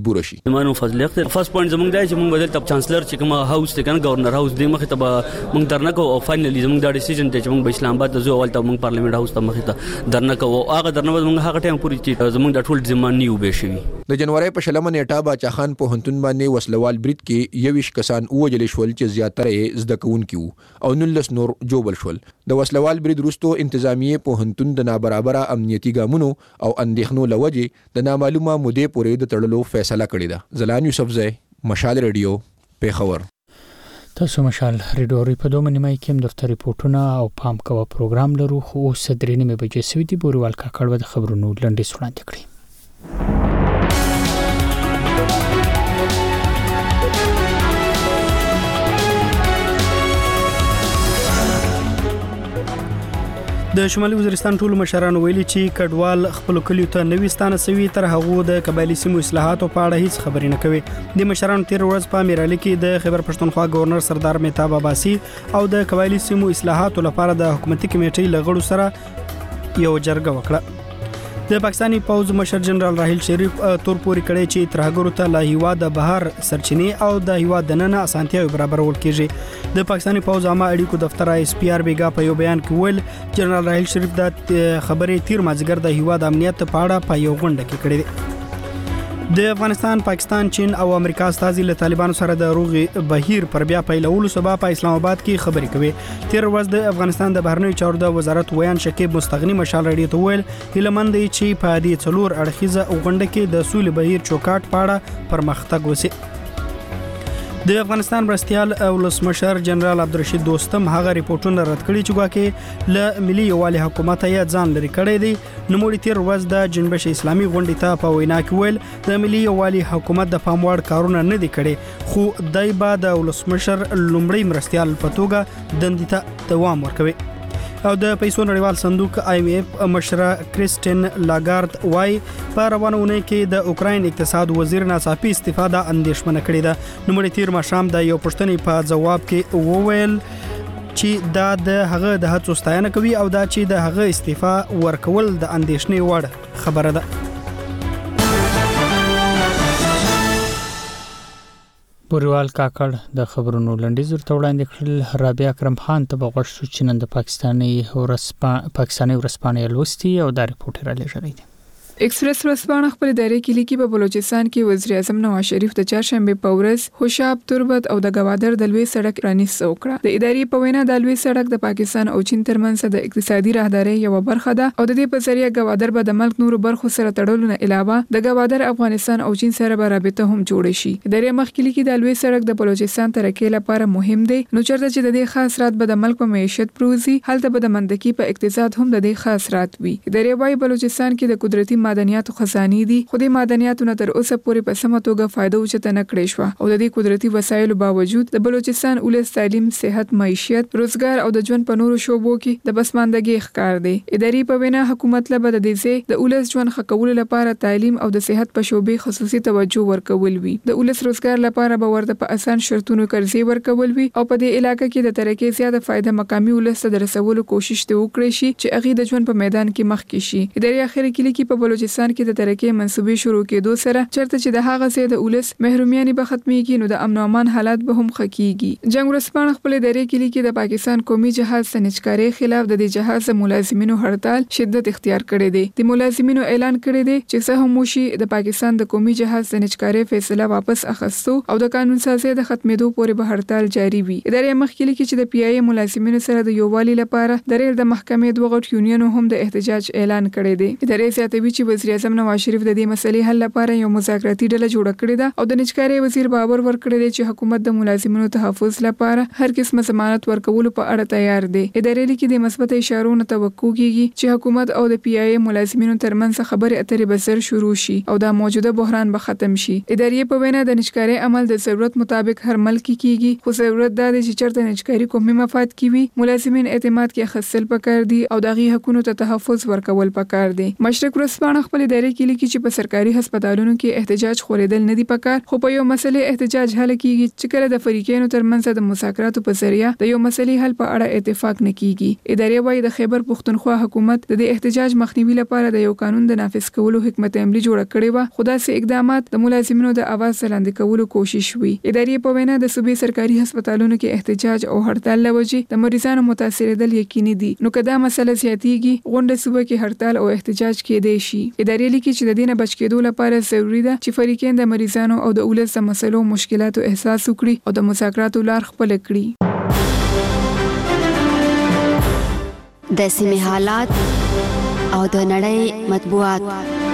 زمانو فضل اختر فرست پوینټ زمونږ دی چې موږ بدل ته چانسلر چې کوم هاوس ته کنه گورنر هاوس دی مخه ته موږ درنه کو او فائنلی زمونږ دا ډیسیژن ته چې موږ اسلام آباد ته ځو اول ته موږ پارلیمنت هاوس ته مخه ته درنه کو او هغه درنه موږ هغه ټیم پوری چې زمونږ د ټول ځمان نیو به شي. د جنوري په شلمه نیټه باچا خان په هنتون باندې وسلوال برید کې یویش کسان وجل شول چې زیاتره زده کوونکي او نلس نور جوبل شول. د وسلوال برید وروسته انتظامیه په هنتون د نابرابر امنیتي ګامونو او اندېښنو لوجه د نامعلومه مودې پورې د تړلو فیصله کړې ده. زلان یوسف زئی، مشال ریډیو، پیښور. تاسو مشال ریډیو په دوه نیمه کې هم درته ریپورتونه او پام کوه پروګرام لرو، خو صدرې نیمه بجې سوي دي. بوریوال کاکړ د خبرونو لنډیز وړاندې کړي. د شمالي وزیرستان ټولو مشرانو ویلي چې کډوال خپل کلیو ته نوې ستانه سوي تر هغه د قبایلی سیمو اصلاحاتو په اړه هیڅ خبرې نه کوي. د مشرانو تیر ورځ په میرالی کې د خیبر پښتونخوا گورنر سردار مهتاب عباسي او د قبایلی سیمو اصلاحاتو لپاره د حکومتي کمیټې لغړو سره یو جرګه وکړه. د پاکستاني پوز مشر جنرال راحیل شریف تور پوري کړي چې ترهګرو ته له هیواد د بهر سرچینې او د هیواد دننه اسانتیاوي برابرول کیږي. د پاکستاني پوز عامه اړیکو دفتر اس پی آر بیګا په یو بیان کې ویل جنرال راحیل شریف د خبرې تیر مازیګر د هیواد امنیت په اړه په یو غونډه کې کړې. د افغانستان، پاکستان، چین او امریکا استازي له طالبانو سره د روغي بهیر پر بیا پیلولو سبب په اسلام آباد کې خبرې کوي. تیر ورځ د افغانستان د بهرنیو چارو د وزارت ویان شکیب مستغنی مشال ریډیو ته ویل هیلمند دی چې په دې څلور اړخیزه غونډه کې د سولې بهیر چوکاټ پاړه پرمختګ وسی. د افغانستان مرستيال ولسمشر جنرال عبدالرشید دوستم هغه ریپورتونه رد کړي چې ګواکې له ملي یووالي حکومت یې ځان لري کړی دی. نوموړي تیر ورځ د جنبش اسلامي غونډې ته په وینا کې ویل د ملي یووالي حکومت د پاموړ کارونه نه دي کړي، خو دای با د ولسمشر لومړی مرستيال په توګه دندې ته دوام ورکوي. او د پیسو نړیوال صندوق آی ایم ایف مشره کریسټین لاګارد وايي په روانونه کې د اوکراین اقتصاد وزیر ناڅاپي استفاده اندیشمنه کړې ده. نوموړي تیر مشام د یو پښتني په جواب کې وویل چې دا د هغه د هڅو ستاینه کوي او دا چې د هغه استعفا ورکول د اندیشنې وړ خبره ده. بوریوال کاکړ د خبرونو لنډیز ورته وړاندې کړل. رابعه اکرم خان ته بغوښ شو چې نن د پاکستاني ورسپانې پاکستاني ورسپانې لوستي او دا ریپورت را لېږلی دی. ایکسپریس ورځپاڼه خپل ادارې کې لیکي په بلوچستان کې وزیر اعظم نواز شریف د چهارشنبه په ورځ خوشاب تربت او د گوادر د لوی سړک پرانیست وکړه. د ادارې په وینا د لوی سړک د پاکستان او چین ترمنځ د اقتصادي راهدارۍ یو برخه ده او د دې په ذریعہ گوادر به د ملک نورو برخو سره تړلو نه علاوه د گوادر افغانستان او چین سره به رابطه هم جوړ شي. ادارې مخکې لیکي د لوی سړک د بلوچستان ترقۍ لپاره مهم دی، نو چرته چې د دې خاص رات به د ملک په معیشت پروزي هلته به د مندکی په اقتصاد هم د دې خاص رات وي. ادارې وايي بلوچستان کې د قدرتي معدنیاتو خزانه دي، خو د معدنیاتو تر اوسه پورې په سمه توګه فائدہ اوچته نه کړې شو او د دې قدرتي وسایلو باوجود د بلوچستان ولس تعلیم، صحت، معیشت، روزګار او د ژوند په نورو شوبو کې د بسماندګۍ ښکار دی. ادارې په وینا حکومت له بد دي چې د ولس ژوند ښه کولو لپاره تعلیم او د صحت په شوبې خصوصي توجه ورکول وي. د ولس روزګار لپاره به ورته په اسان شرطونو قرضې ورکول وي او په دې علاقې کې د ترقۍ زیاته فائدہ مقامي ولس ته رسولو کوشش ته وکړي شي چې هغه د ژوند په میدان کې مخکې شي. ادارې اخر کې لیکي په بلوچستان کې د کې منسوبې شروع کېدو سره چرته چې د هغه څه د ولس محرومیت به ختميږي نو د امن او امان حالات به هم خکېږي. جنگ ورسپانه خپل ادارې کې لیکي د پاکستان قومي جهاز سنجکاري خلاف د دې جهاز ملازمینو هړتال شدت اختیار کړی دی. د ملازمینو اعلان کړی دی چې څه هم وشي د پاکستان د قومي جهاز سنجکاري فیصله واپس اخستو او د قانون سازي د ختمېدو پورې به هړتال جاری وي. ادارې مخکې لیکي چې د پی آی ملازمینو سره د یووالي لپاره د ریل د محکمې دوه غټ یونینونو هم د احتجاج اعلان کړی دی. ادارې زیاتوي چې وزیر اعظم نواز شریف د دې مسلې حل لپاره یو مذاکراتي ډله جوړه کړې ده او د نجکاري وزیر باور ورکړی دی چې حکومت د ملازمینو تحفظ لپاره هر قسمه ضمانت ورکولو په اړه تیار دی. ادارې لیکي د مثبت اشارو نه توقع کیږي چې حکومت او د پی آی ملازمینو ترمنځ خبرې اترې به زر شروع شي او دا موجوده بحران به ختم شي. ادارې په وینا د نجکاري عمل د ضرورت مطابق هر ملک کیږي، خو ضرورت دا دی چې چرته نجکاري قومي مفاد کی وي ملازمین اعتماد کې خصل پکار دي او دغه حقوقو ته تحفظ ورکول پکار دي. مشرق ورځپاڼه روزنامه خپل ادارې کې لیکي چې په سرکاري هسپتالونو کې احتجاج خورېدل نه دي پکار، خو په یو مسلې احتجاج حل کیږي چې کله د فریقینو ترمنځ د مذاکراتو په ذریعہ د یو مسلې حل په اړه اتفاق نه کیږي. ادارې وايي د خیبر پښتونخوا حکومت د دې احتجاج مخنیوي لپاره د یو قانون د نافذ کولو حکمت عملی جوړه کړې و، خو داسې اقدامات د ملازمینو د اواز لاندې کولو کوشش وی. ادارې په وینا د صوبې سرکاري هسپتالونو کې احتجاج او هړتال لوجې د مریضانو متاثرېدل یقیني دي، نو که دا مسله زیاتېږي غونډه صوبه کې هړتال او احتجاج کېدای شي. ادارې لیکي چې د دې نه بچ کېدو لپاره ضروری ده چې فریقین د مریضانو او د ولس د مسلو مشکلاتو احساس وکړي او د مذاکراتو لار خپل کړي. د سیمې حالات او د نړۍ مطبوعات.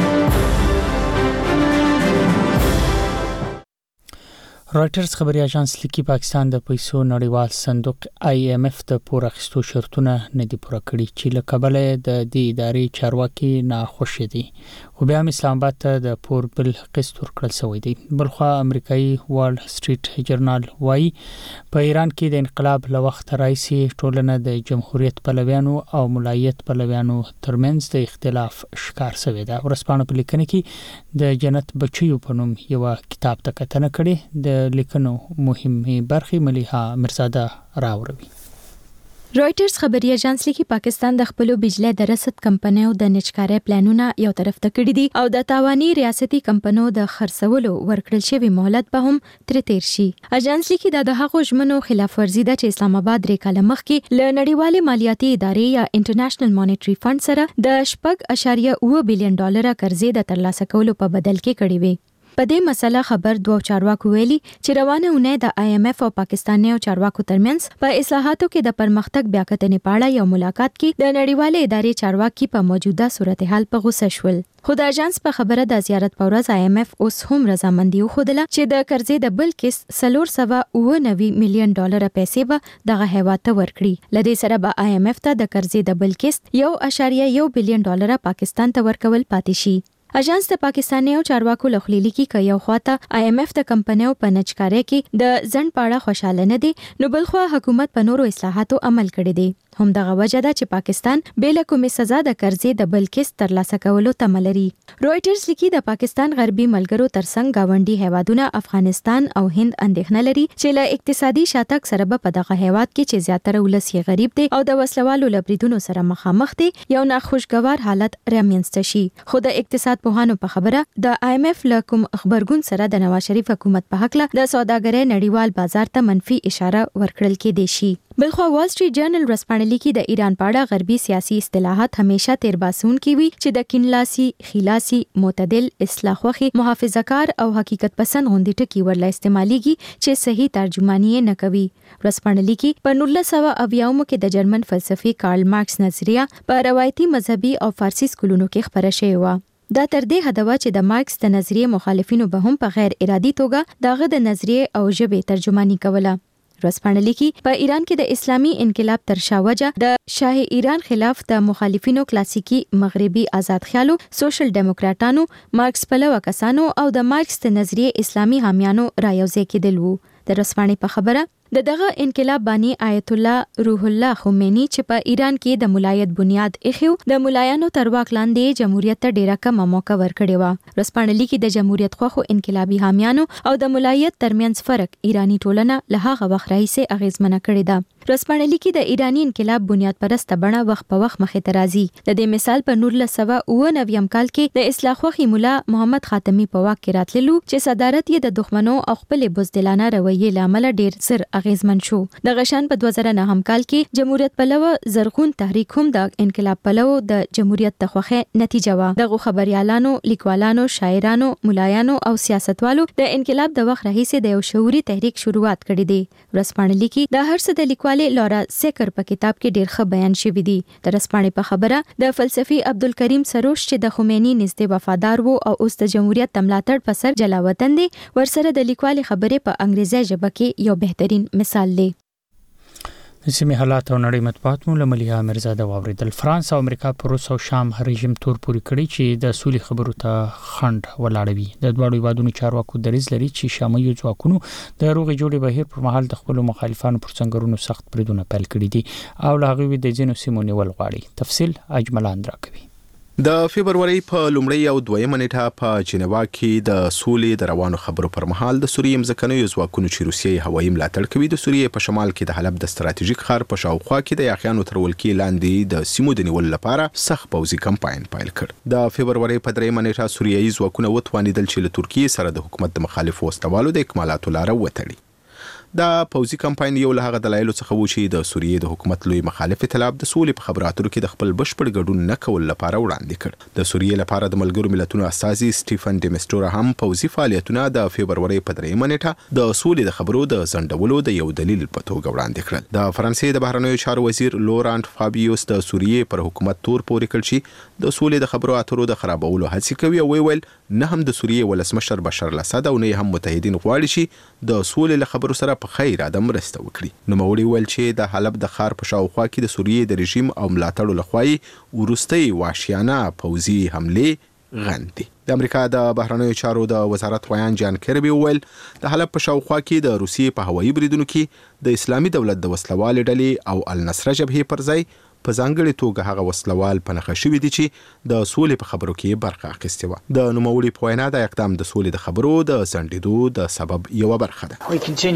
رائټرز خبري اژانس لیکي پاکستان د پیسو نړیوال صندوق آی ایم اف د پور اخیستو شرطونه نه دي پوره کړي چې له کبله د دې ادارې چارواکي ناخوش دي، خو بیا هم اسلام آباد ته د پور بل قسط ورکړل شوی دی. بلخوا امریکایي وال سټریټ جرنال وایي په ایران کې د انقلاب له وخت راځي ټولنه د جمهوریت پلویانو او ملایت پلویانو ترمنځ د اختلاف شکار شوې ده. ورسپانو په لیکنه کې د جنت بچیو په نوم یو کتاب ته کتنه کړې. د لیکنو مهمه برخه مليحه مرزاده راوړي. رائټرز خبري اژانس لیکي پاکستان د خپل بجلی د رصد کمپنیو د نچکارۍ پلانونه یو طرف ته کړی دي او د تاواني ریاستي کمپنیو د خرڅولو ورکړل شوی مهلت به هم تر تیر شي. اژانس لیکي دا د هغو ژمنو خلاف ورزي ده چې اسلام آباد درې کاله مخکې له نړیوالې مالیاتي ادارې یا انټرنیشنل مانیټري فند سره د شپږ اشاریه اوه بلین ډالر قرضې د ترلاسه کولو په بدل کې کړې وي. په دې مسله خبر دوه چارواکو ویلي چې روانه اونۍ د آی ایم اف او پاکستاني او چارواکو ترمنځ په اصلاحاتو کې د پرمختګ بیاکتنې په اړه یو ملاقات کې د نړیوالې ادارې چارواکي په موجوده صورتحال په غوسه شول. خو د اژانس په خبره د زیارت په ورځ آی ایم اف اوس هم رضامندي وښودله چې د قرضې د بل قسط څلور سوه اوه نوي میلیون ډالر پیسې به دغه هیواد ته ورکړي. له دې سره به آی ایم اف ته د قرضې د بل قسط یو اشاریه یو بلین ډالر پاکستان ته ورکول پاتې شي. اژانس د پاکستاني او چارواکو لخوا لیکي چې یو خواته آی ایم اف د کمپنیو په نچکارۍ کې د ځن پاړه خوشاله نه دي، نو بلخوا حکومت په نورو اصلاحاتو عمل کړی دی. هم دغه وجه ده چې پاکستان بل کومه سزا د قرضې د بل قسط ترلاسه کولو تمه لري. رويټرز لیکي د پاکستان غربي ملګرو ترڅنګ گاونډي هیوادونه افغانستان او هند اندېښنه لري چې له اقتصادي شاتګ سره په دغه هیواد کې چې زیاتره ولس یې غریب دي او د وسلوالو لبریدونو سره مخامخ دي یو ناخوشګوار حالت رامنځته شي. خو د اقتصاد پوهانو په خبره د آی ایم اف له کوم خبرګون سره د نواز شریف حکومت په حق له د سوداګرۍ نړیوال بازار ته منفي اشاره ورکړل کېدای شي. بلخوا وال سټریټ جرنل ورسپانلی کې د ایران په اړه غربي سیاسي اصطلاحات همیشه تیرباسون کې وي چې د کینلاسي، خلاصي، معتدل، اصلاح خوخي، محافظه‌کار او حقیقت پسند غوندي ټکي ورله استعماليږي چې صحیح ترجمانی نه کوي. ورسپانلی کې په نولس سوه اویاومو کې د جرمن فلسفي کارل مارکس نظریه په روایتي مذهبي او فارسي سکولونو کې خبره شوې و. دا تر دې حد و چې د مارکس د نظریه مخالفینو به هم په غیر ارادي توګه دغه د نظریه او ژبې ترجمانی کوله. ورسپانلی کې په ایران کې د اسلامي انقلاب تر شا وجه د شاه ایران خلاف د مخالفینو کلاسیکي مغربي آزاد خیالو، سوشل ډیموکراټانو، مارکس پلوه کسانو او د مارکس د نظریه اسلامي حامیانو رايوځای کېدل وو. د رسپانې په خبره د دغه انقلاب بانی آیت الله روح الله خمینی چې په ایران کې د ملایت بنیاد ایښو د ملایانو تر واک لاندې جمهوریت ته ډیره کمه موقع ورکړې و. رسپانلی کې د جمهوریت خوخو انقلابي حامیانو او د ملایت ترمنځ فرق ایرانی ټولنه له هغه وخت راهیسې اغیزمنه کړې ده. رسپانلی کې د ایرانی انقلاب بنیاد پرسته بڼه وخت په وخت مخې ته راځي. د دې مثال په نولس سوه اوه نوي کال کې د اصلاح خوخي مولا محمد خاتمی په واک کې راتللو چې صدارت یې د دښمنو او خپل بزدلانه رویې لامل ډیر سر اغیزمن شو. د غشن په دوه زره نه کال کې جمهوریت پلوه زرغون تحریک هم د انقلاب پلوه د جمهوریت د خوخه نتیجه و. دغه خبريالانو، لیکوالانو، شاعرانو، ملایانو او سیاستوالو د انقلاب د وخت راهیسې د یو شعوري تحریک شروعات کړې دي. رسپانلی کې د هر څه د لیکوالې لورا سیکر په کتاب کې ډیر ښه بیان شوی دی. د رسپانې په خبره د فلسفي عبدالکریم سروش چې د خمینی نږدې وفادار وو او اوس د جمهوریت تملاتړ په سر جلاوطن دي ورسره د لیکوالې خبرې په انګریزي ژبه کې یو بهترین مثال دی. سیمه حالات او نړۍ مطبوعات مو له مليحه مرزاده واوریدل. فرانس او امریکا پر روس او شام رژیم تور پوری کړی چې د سولې خبرو ته خند ولاړوي. د دوه هیوادونو چارواکو دریځ لري چې شامي ځواکونو د روغې جوړې بهیر پر مهال د خپل مخالفانو پر څنګهونو سخت بریدونه پیل کړي دي او لاغوي د ځینو سیمو نیول غواړي. تفصیل اجمل اندرا کوي. د فبرवरी په لومړۍ او دویمه نیټه په جنیوا کې د سولې د روانو خبرو پر مهال د سوریې مځکنیو ځواکونو چې روسیې هوایي ملاتړ کوي د سوریې په شمال کې د حلب د ستراتیژیک ښار په شاوخوا کې د یاغیانو تر ولکې لاندې د سیمو د نیولو لپاره سخت پوځي کمپاین پیل کړ. د فبرवरी په دریمه نیټه سوریایي ځواکونه وتوانیدل چې له ترکیې سره د حکومت د مخالفو وسلوالو د اکمالاتو لاره وتړي. دا پوځي کمپاین یو له هغه دلایلو څخه و چې د سوریې د حکومت لوی مخالف ائتلاف د سولې په خبرو اترو کې د خپل بشپړ ګډون نه کول لپاره وړاندې کړ. د سوریې لپاره د ملګرو ملتونو استازي سټیفن ډیمسټورا هم پوځي فعالیتونه د فبرवरी په دریمه نیټه د سولې د خبرو د ځنډولو د یو دلیل په توګه وړاندې کړل. د فرانسې د بهرنیو چارو وزیر لورانت فابیوس د سوریې پر حکومت تور پورې کړ چې د سولې د خبرو اترو د خرابولو هڅې کوي او ویل نه هم د سوریې ولسمشر بشار الاسد او نه هم متحدین غواړي چې د سولې له خبرو سره په خیر ادم مرسته وکړي. نو موري ول چې د حلب د ښار په شاوخوا کې د سوریې د رژیم او ملاتړو لخوا ورستۍ وحشیانه پوځي حمله غندي. د امریکا د بهرنیو چارو د وزارت ویان جان کربي ویل د حلب په شاوخوا کې د روسیې په هوایي بریدونو کې د اسلامي دولت د وسلوال ډلې او النصر جبهې پر ځای په ځانګړي توګه هغه وسلوال په نښه شوي دي چې د سولې په خبرو کې برخه اخیستې وه. د نوموړي په وینا دا اقدام د سولې د خبرو د ځنډېدو د سبب یوه برخه ده.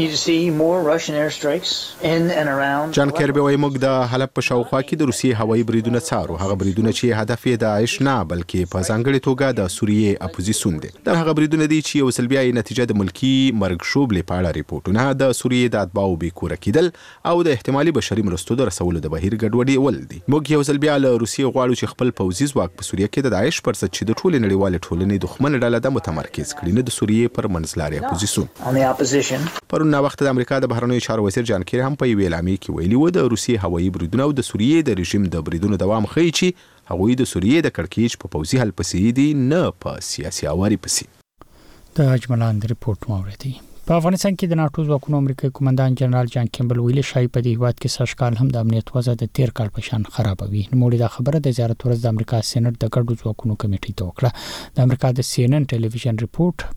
جان کربي وایي موږ د حلب په شاوخوا کې د روسیې هوایي بریدونه څارو. هغه بریدونه چې هدف یې داعش نه بلکې په ځانګړي توګه د سوریې اپوزیسیون دي. دا هغه بریدونه دي چې یو ځل بیا یې نتیجه د ملکي مرګ شوبلې په اړه ریپورټونه د سوریې د اتباعو بېکوره کېدل او د احتمالي بشري مرستو د رسولو د بهیر ګډوډي ول دي. موږ یو ځل بیا له روسیې غواړو چې خپل پوځي ځواک په سوریه کې د داعش پر ضد چې د ټولې نړیوالې ټولنې دښمن ډله ده متمرکز کړي، نه د سوریې پر منځلارې اپوزیسیون. پرون وخت د امریکا د بهرنیو چارو وزیر جان کیری هم په یوې اعلامیه کې ویلي و د روسیې هوایي بریدونه او د سوریې د رژیم د بریدونو دوام ښیي چې هغوی د سوریې د کړکېچ په پوځي حل پسې دي نه په سیاسي اواري پسې. د اجملاند ریپورت موردی په افغانستان کې د ناتو ځواکونو امریکایي قومندان جنرال جان کیمبل ویلي شای په دې هیواد کې سږکال هم د امنیت وضع د تیر کال په شان خرابوي. نوموړي دا خبره د زیارت ورځ د امریکا سېنات د ګډو ځواکونو کمیټې ته وکړه. د امریکا د سی ان ان ټلویزیون ریپورت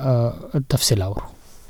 په تفصیل اورو.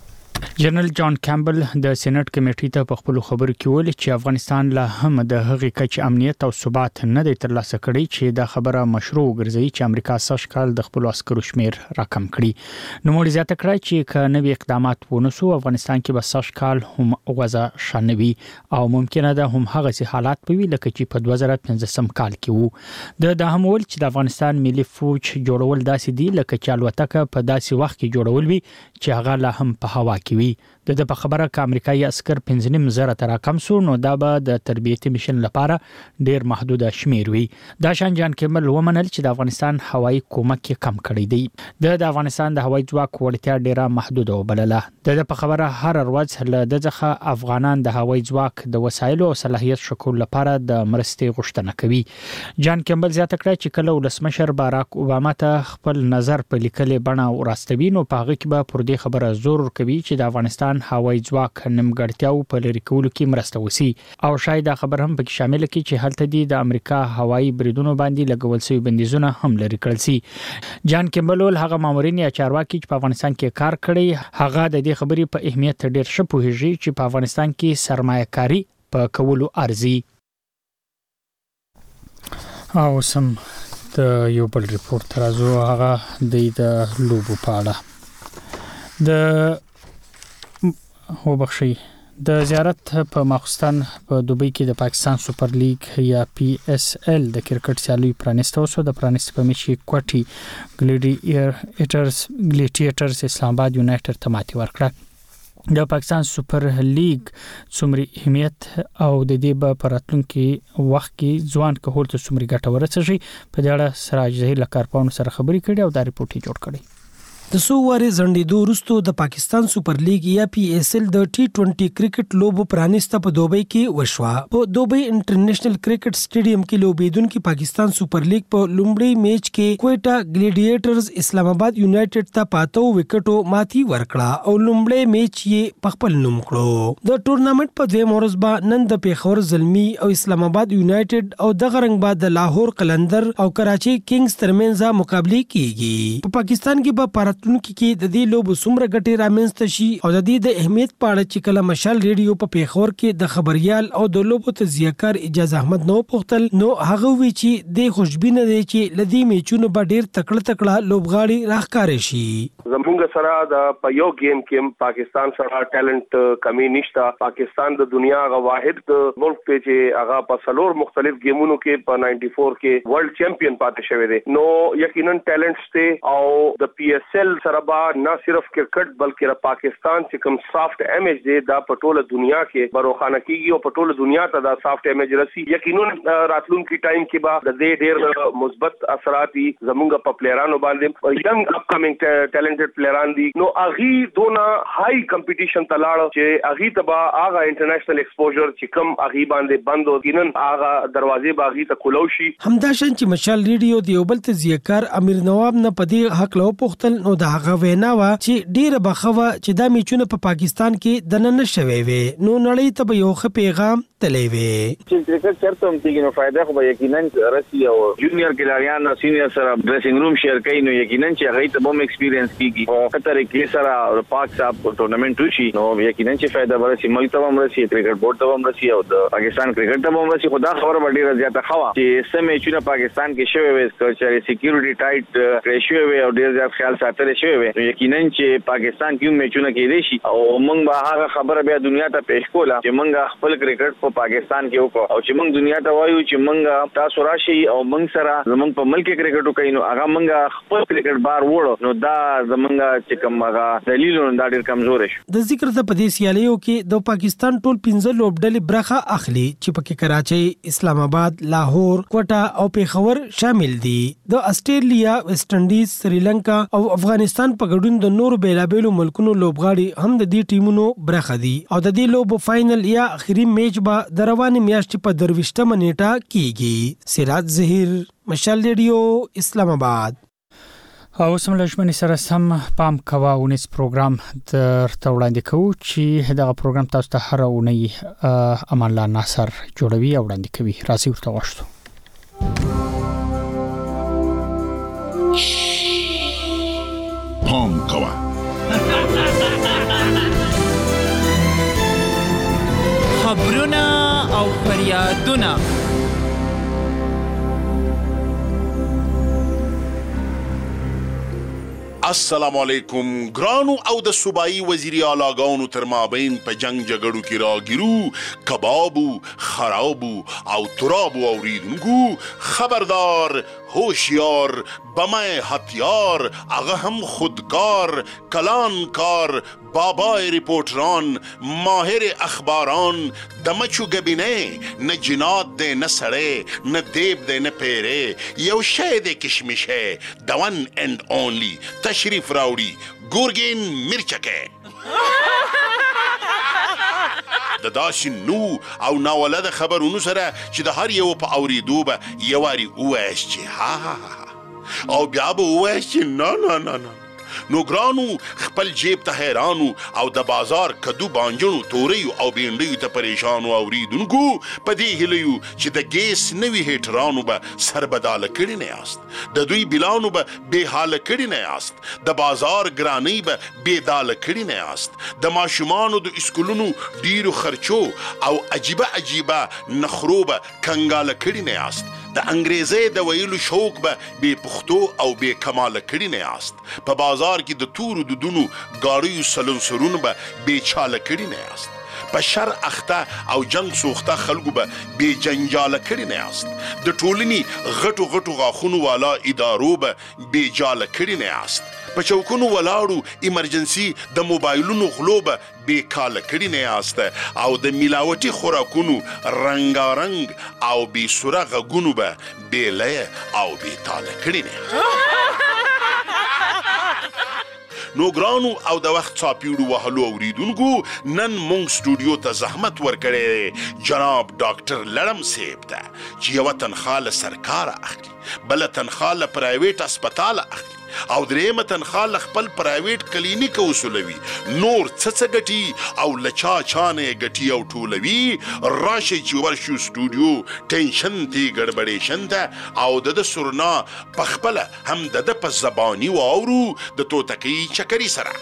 جنرال جان کیمبل د سېنات کمیټې ته په خپل خبرو کې ویلي چې افغانستان لا هم د هغې کچې امنیت او ثبات نه دی ترلاسه کړی چې دا خبره مشروع ګرځي چې امریکا سږکال د خپل عسکرو شمیر راکم کړي. نوموړي زیاته کړه چې که نوي اقدامات ونسو افغانستان کې به سږکال هم وضع ښه نه وي او ممکنه ده هم هغسې حالات به وي لکه چې په دوه زره پنځلسم کال کې وو. د دا هم ویل چې د افغانستان ملي فوج جوړول داسې دي لکه چې الوتکه په داسې وخت کې جوړول وي چې هغه لا هم په هوا کې وي. د د په خبره ک امریکایي عسكر پنځه نیم زره تر کم سو نو دا به د تربیتي میشن لپاره ډیر محدود شمیر وي. دا شان جان کیمبل ومنل چې د افغانستان هوایي کومک کم کړی دی. د د افغانستان د هوایي ځواک وړتیا ډیره محدود وبلله. د په خبره هر ورځ له دغه افغانان د هوایي ځواک د وسایلو او صلاحیت شکول لپاره د مرستې غوښتنه کوي. جان کیمبل زیاته کړه چې کله ولسمشر باراک اوباما ته خپل نظر په لیکلې بڼه ورستوي نو په هغه کې به پر دې خبره زور کوي چې د افغانستان هوایي ځواک نیمګړتیاو په لري کولو کې مرسته وسی او شاید دا خبر هم پکې شامل کړي چې هلته دی د امریکا هوایي بریدونو باندې لګول شوی بندیزونه هم لري کړل سي. جان کیمبل هغه مامورین یا چارواکي چې په افغانستان کې کار کړی هغه د دې خبرې په اهمیت ډیر ښه پوهیږي چې په افغانستان کې سرمایه کاری په کولو ارزي. او سم د یو بل ریپورت راځو هغه د لوبو په اړه د وبخشي د زیارت په ماخستان په دوبۍ کې د پاکستان سوپر لیگ یا پی اس ال د کرکټ سیالي پرانسته وسو. د پرانست په میچ کې کوټي ګلیډیټرز ګلیډیټرز اسلام آباد یونایټډ ته ماتې ورکړه. د پاکستان سوپر لیگ څومره اهمیت او د دې په پراتلونکو وخت کې ځوان کهول ته څومره ګټه ورسېږي په دې اړه سراج ظهیر لکارپاون سره خبرې کړې او دا ریپورت جوړ کړی. د سو واره زنډېدو وروسته د پاکستان سوپر لیگ یا پی ایس ال د ټي ټوئنټي کرکټ لوبو پرانسته په دوبۍ کې وشوه. په دوبۍ انټرنیشنل کرکټ سټیډیم کې لوبېدونکو پاکستان سوپر لیگ په لومړی میچ کې کوټا ګلیډیټرز اسلام آباد یونایټډ ته پاتو وکټو ماتي ورکړه او لومړی میچ یې په خپل نوم کړو. د ټورنامنت په دویم ورځ به نن د پیښور زلمی او اسلام آباد یونایټډ او دغه رنګ بعد د لاهور قلندر او کراچي کینګز ترمنځ مقابله کیږي. په پاکستان کې به راتلونکي کې د دې لوبو څومره ګټې رامنځته شي او د دې د اهمیت په اړه چې کله مشال ریډیو په پیښور کې د خبريال او د لوبو تجزیه‌کار اجازه احمد نو پوښتل نو هغه وی چې د خوشبینه دی چې لدی میچونو به ډیر تکړه تکړه لوبغاړي راخکاري شي. زمونږ سره د په یو گیم کې پاکستان سره ټیلنٹ کمی نشته. پاکستان د دنیا غ واحد ملک ته چې هغه په سلور مختلف گیمونو کې په نائنٹی فور کې ورلد چیمپئن پاتې شوی دی. نو یقینا ټیلنټ ته او د پی ایس ایل سره به نه صرف کرکټ بلکې د پاکستان چې کوم سافت امیج دی دا په ټوله دنیا کې بروخانه کیږي او په ټوله دنیا ته دا سافت امیج رسی. یقینا راتلونکي ټایم کې به د دې ډېر مثبت اثرات زمونږ په پلیرانو باندې ینګ اپ کمینګ ټیلنټډ پلیران دي. نو اغي دونه هاي کمپټیشن ته لاړ چې اغي تبا اغه انټرنیشنل ایکسپوژر چې کم اغي باندې بند او کینن اغه دروازې باغی ته کولو شي. همداشن چې مشال ریډیو د یو بل تجزیه‌کار امیر نواب نه پدې حق لو پختل نو د هغه وینا وا چې ډیره بخوه چې دا میچونه په پاکستان کې د نن شوي وي نو نړۍ ته یو ښه پیغام تللی وي چې کرکټ چرته هم کېږي نو فائدہ خو به یقینا رسی او جونیئر کلاریان او سینیئر سره ډریسینګ روم شیر کوي نو یقینا چې هغه ته هم ایکسپیرینس کیږي او کتر کې سره او پاک صاحب ټورنمنت وشي نو یقینا چې فائدہ ورسي ملک ته هم رسی کرکټ بورډ ته هم رسی او د پاکستان کرکټ ته هم رسی. خدا خبره ډیره زیاته خوا چې سم میچونه پاکستان کې شوی وي چې سکیورټي ټایټ کړی شوی وي او ډیر زیات خیال ساتل شوی وي نو یقینا چې پاکستان کې میچونه کېدي شي او موږ به هغه خبره بیا دنیا ته پېښ کوله چې موږ خپل کرکټ په پاکستان کې وکړو او چې موږ دنیا ته وایو چې موږ تاسو راشي او موږ سره زموږ په ملک کې کرکټ وکړو نو هغه موږ خپل کرکټ بار وړو نو دا زموږ چې کوم هغه دلیلونه دا ډیر کمزور شي. د ذکر ته په دې سیالیو کې د پاکستان ټول پنځه لوبډلې برخه اخلي چې پکې کراچۍ، اسلام آباد، لاهور، کوټا او پیښور شامل دي. د استرالیا، ویسټ انډیز، سریلانکا او افغانستان په ګډون د نورو بیلابېلو ملکونو لوبغاړي هم د دې ټیمونو برخه دي او د دې لوبو فائنل یا اخري میچ به د روانې میاشتې په درویشتمه نیټه کیږي. سراج ظهیر، مشال ریډیو، اسلام آباد. او سم لښمنې سره سم پام کوا ونیس پروګرام درته وړاندې کوو چې دغه پروګرام تاسو ته هر اونۍ امان الله ناصر جوړوي او وړاندې کوي. راځي ورته غواړو پام کوا خبرونه او فریادونه السلام علیکم ګرانو او د صوبایي وزیري اعلیګانو تر مابین په جنگ جګړو کې راګیرو کبابو خرابو او ترابو اوریدونکو خبردار ہوشیار بمای هتیار هغه هم خودکار کلان کار بابای ریپورتران ماهر اخباران دمچو گبینه نه جنات ده نه سړی نه دیب ده نه پیره یو شی ده کشمشه the one and only تشریف راوړي ګورګین مرچکه د داسې نو او ناولده خبرونو سره چې د هر یو په اوریدو به یواري ووایاست چې ها ها ها او بیا به ووایاست چې نه نه نه نه نو ګرانو خپل جیب ته حیرانو او د بازار کدو بانجنو توریو او بینډیو ته پریشانو اوریدونکو په دې هیلیو چې د ګیس نوي هیټرانو به سربداله کړي نه یاست د دوی بلانو به بې حاله کړي نه یاست د بازار ګرانۍ به بې داله کړي نه یاست د ماشومانو د اسکولونو ډیرو خرچو او عجیبه عجیبه نخرو به کنګاله کړي نه یاست د انګریزي د ویلو شوق به بې پښتو او بې کماله کړي نه یاست په بازار کې د تورو دودونو ګاړیو سلنسرونو به بې چاله کړي نه یاست په شر اخته او جنگ سوخته خلکو به بې جنجاله کړي نه یاست د ټولنې غټو غټو غاښونو والا ادارو به بې جاله کړي نه یاست په چوکونو ولاړو ایمرجنسي د موبایلونو غلو به بې کاله کړي نه یاست او د ملاوټي خوراکونو رنګارنګ او بې سوره غږونو به بې لیه او بې تاله کړي نه نو ګرانو او د وخت څاپیړو وهلو اوریدونکو نن مونږ سټوډیو ته زحمت ورکړی جناب ډاکټر لړم صاحب ته چې یوه تنخواه له سرکاره اخلي بله تنخواه له پرایویټ اسپتاله اخلي او درېیمه تنخوا له خپل پرایویټ کلینیک وصولوي. نور څه څه ګټي او له چا چا نه یې ګټي او ټولوي. راشئ چې ورشو سټوډیو ټینشن تی ګډبډېشن ته او د ده سرنا په خپله هم د ده په زباني واورو د توتکۍ چکري سره.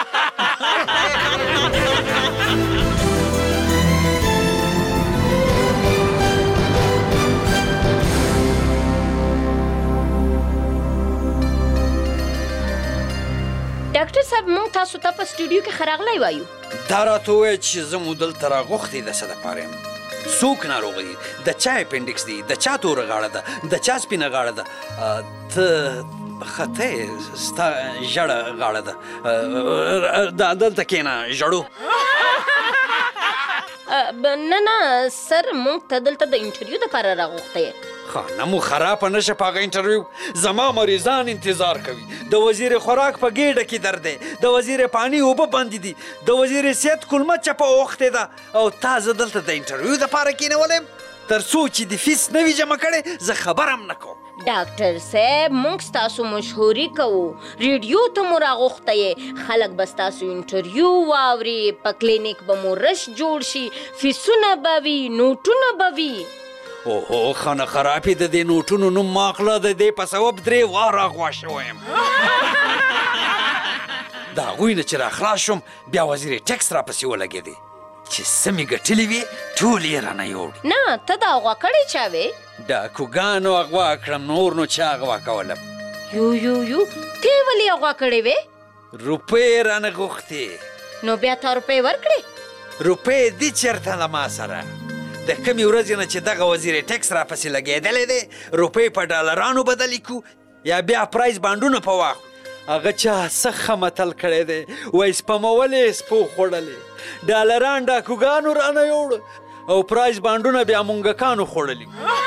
ډاکټر صاحب موږ تاسو ته په سټوډیو کې ښه راغلی وایو. دا راته ووایه چې زه مو دلته راغوښتې د څه دپاره یم؟ څوک ناروغه دي؟ د چا اپنډکس دی؟ د چا توره غاړه ده؟ د چا سپینه غاړه ده؟ ته ښه ته یې ستا ژړه غاړه ده. دلته کښېنه ژړو. نه نه سر موږ ته دلته د انټرویو دپاره راغوښتی یې. خانه مو خرابه نشه په هغه انټرویو. زما مریضان انتظار کوي. د وزیر خوراک په ګېډه کې درد دی، د وزیر پانی اوبه بندې دي، د وزیر صحت کلمه چپه اوښتې ده او تا زه دلته د انټرویو دپاره کېنولی یم تر څو چې د فیس نه وي جمع کړی زه خبر هم نه کوم. ډاکټر صاحب موږ ستاسو مشهوري کوو، ریډیو ته مو راغوښتی یې، خلک به ستاسو انټرویو واوري، په کلینیک به مو رش جوړ شي، فیسونه به وي، نوټونه به وي. اوهو خانه خرابې د دې نوټونو نوم ما اخله، د دې په سبب درې واره غوا شوی یم. د هغوی نه چې راخلاص شوم بیا وزیر ټیکس راپسې ولګېدې چې څه مې ګټلي وي ټول یې رانه یوړي. نه ته د اغوا کړی چا وې؟ ډاکوګانو اغوا کړم، نور نو چا اغوا کولم. یو یو یو ته ولې اغوا کړی وې؟ روپۍ رانه غوښتې. نو بیا تا روپۍ ورکړې؟ روپۍ دي چېرته له ما سره. د کمې ورځې نه چې دغه وزیر ټیکس راپسې لګېدلی دی روپۍ په ډالرانو بدلې کړو یا بیا پرایز بانډونه په واخلو. هغه چا څه ښه متل کړی دی وایي سپمولې سپو خوړلې، ډالران ډاکوګانو رانه یوړه او پرایز بانډونه بیا مونګکانو خوړلي.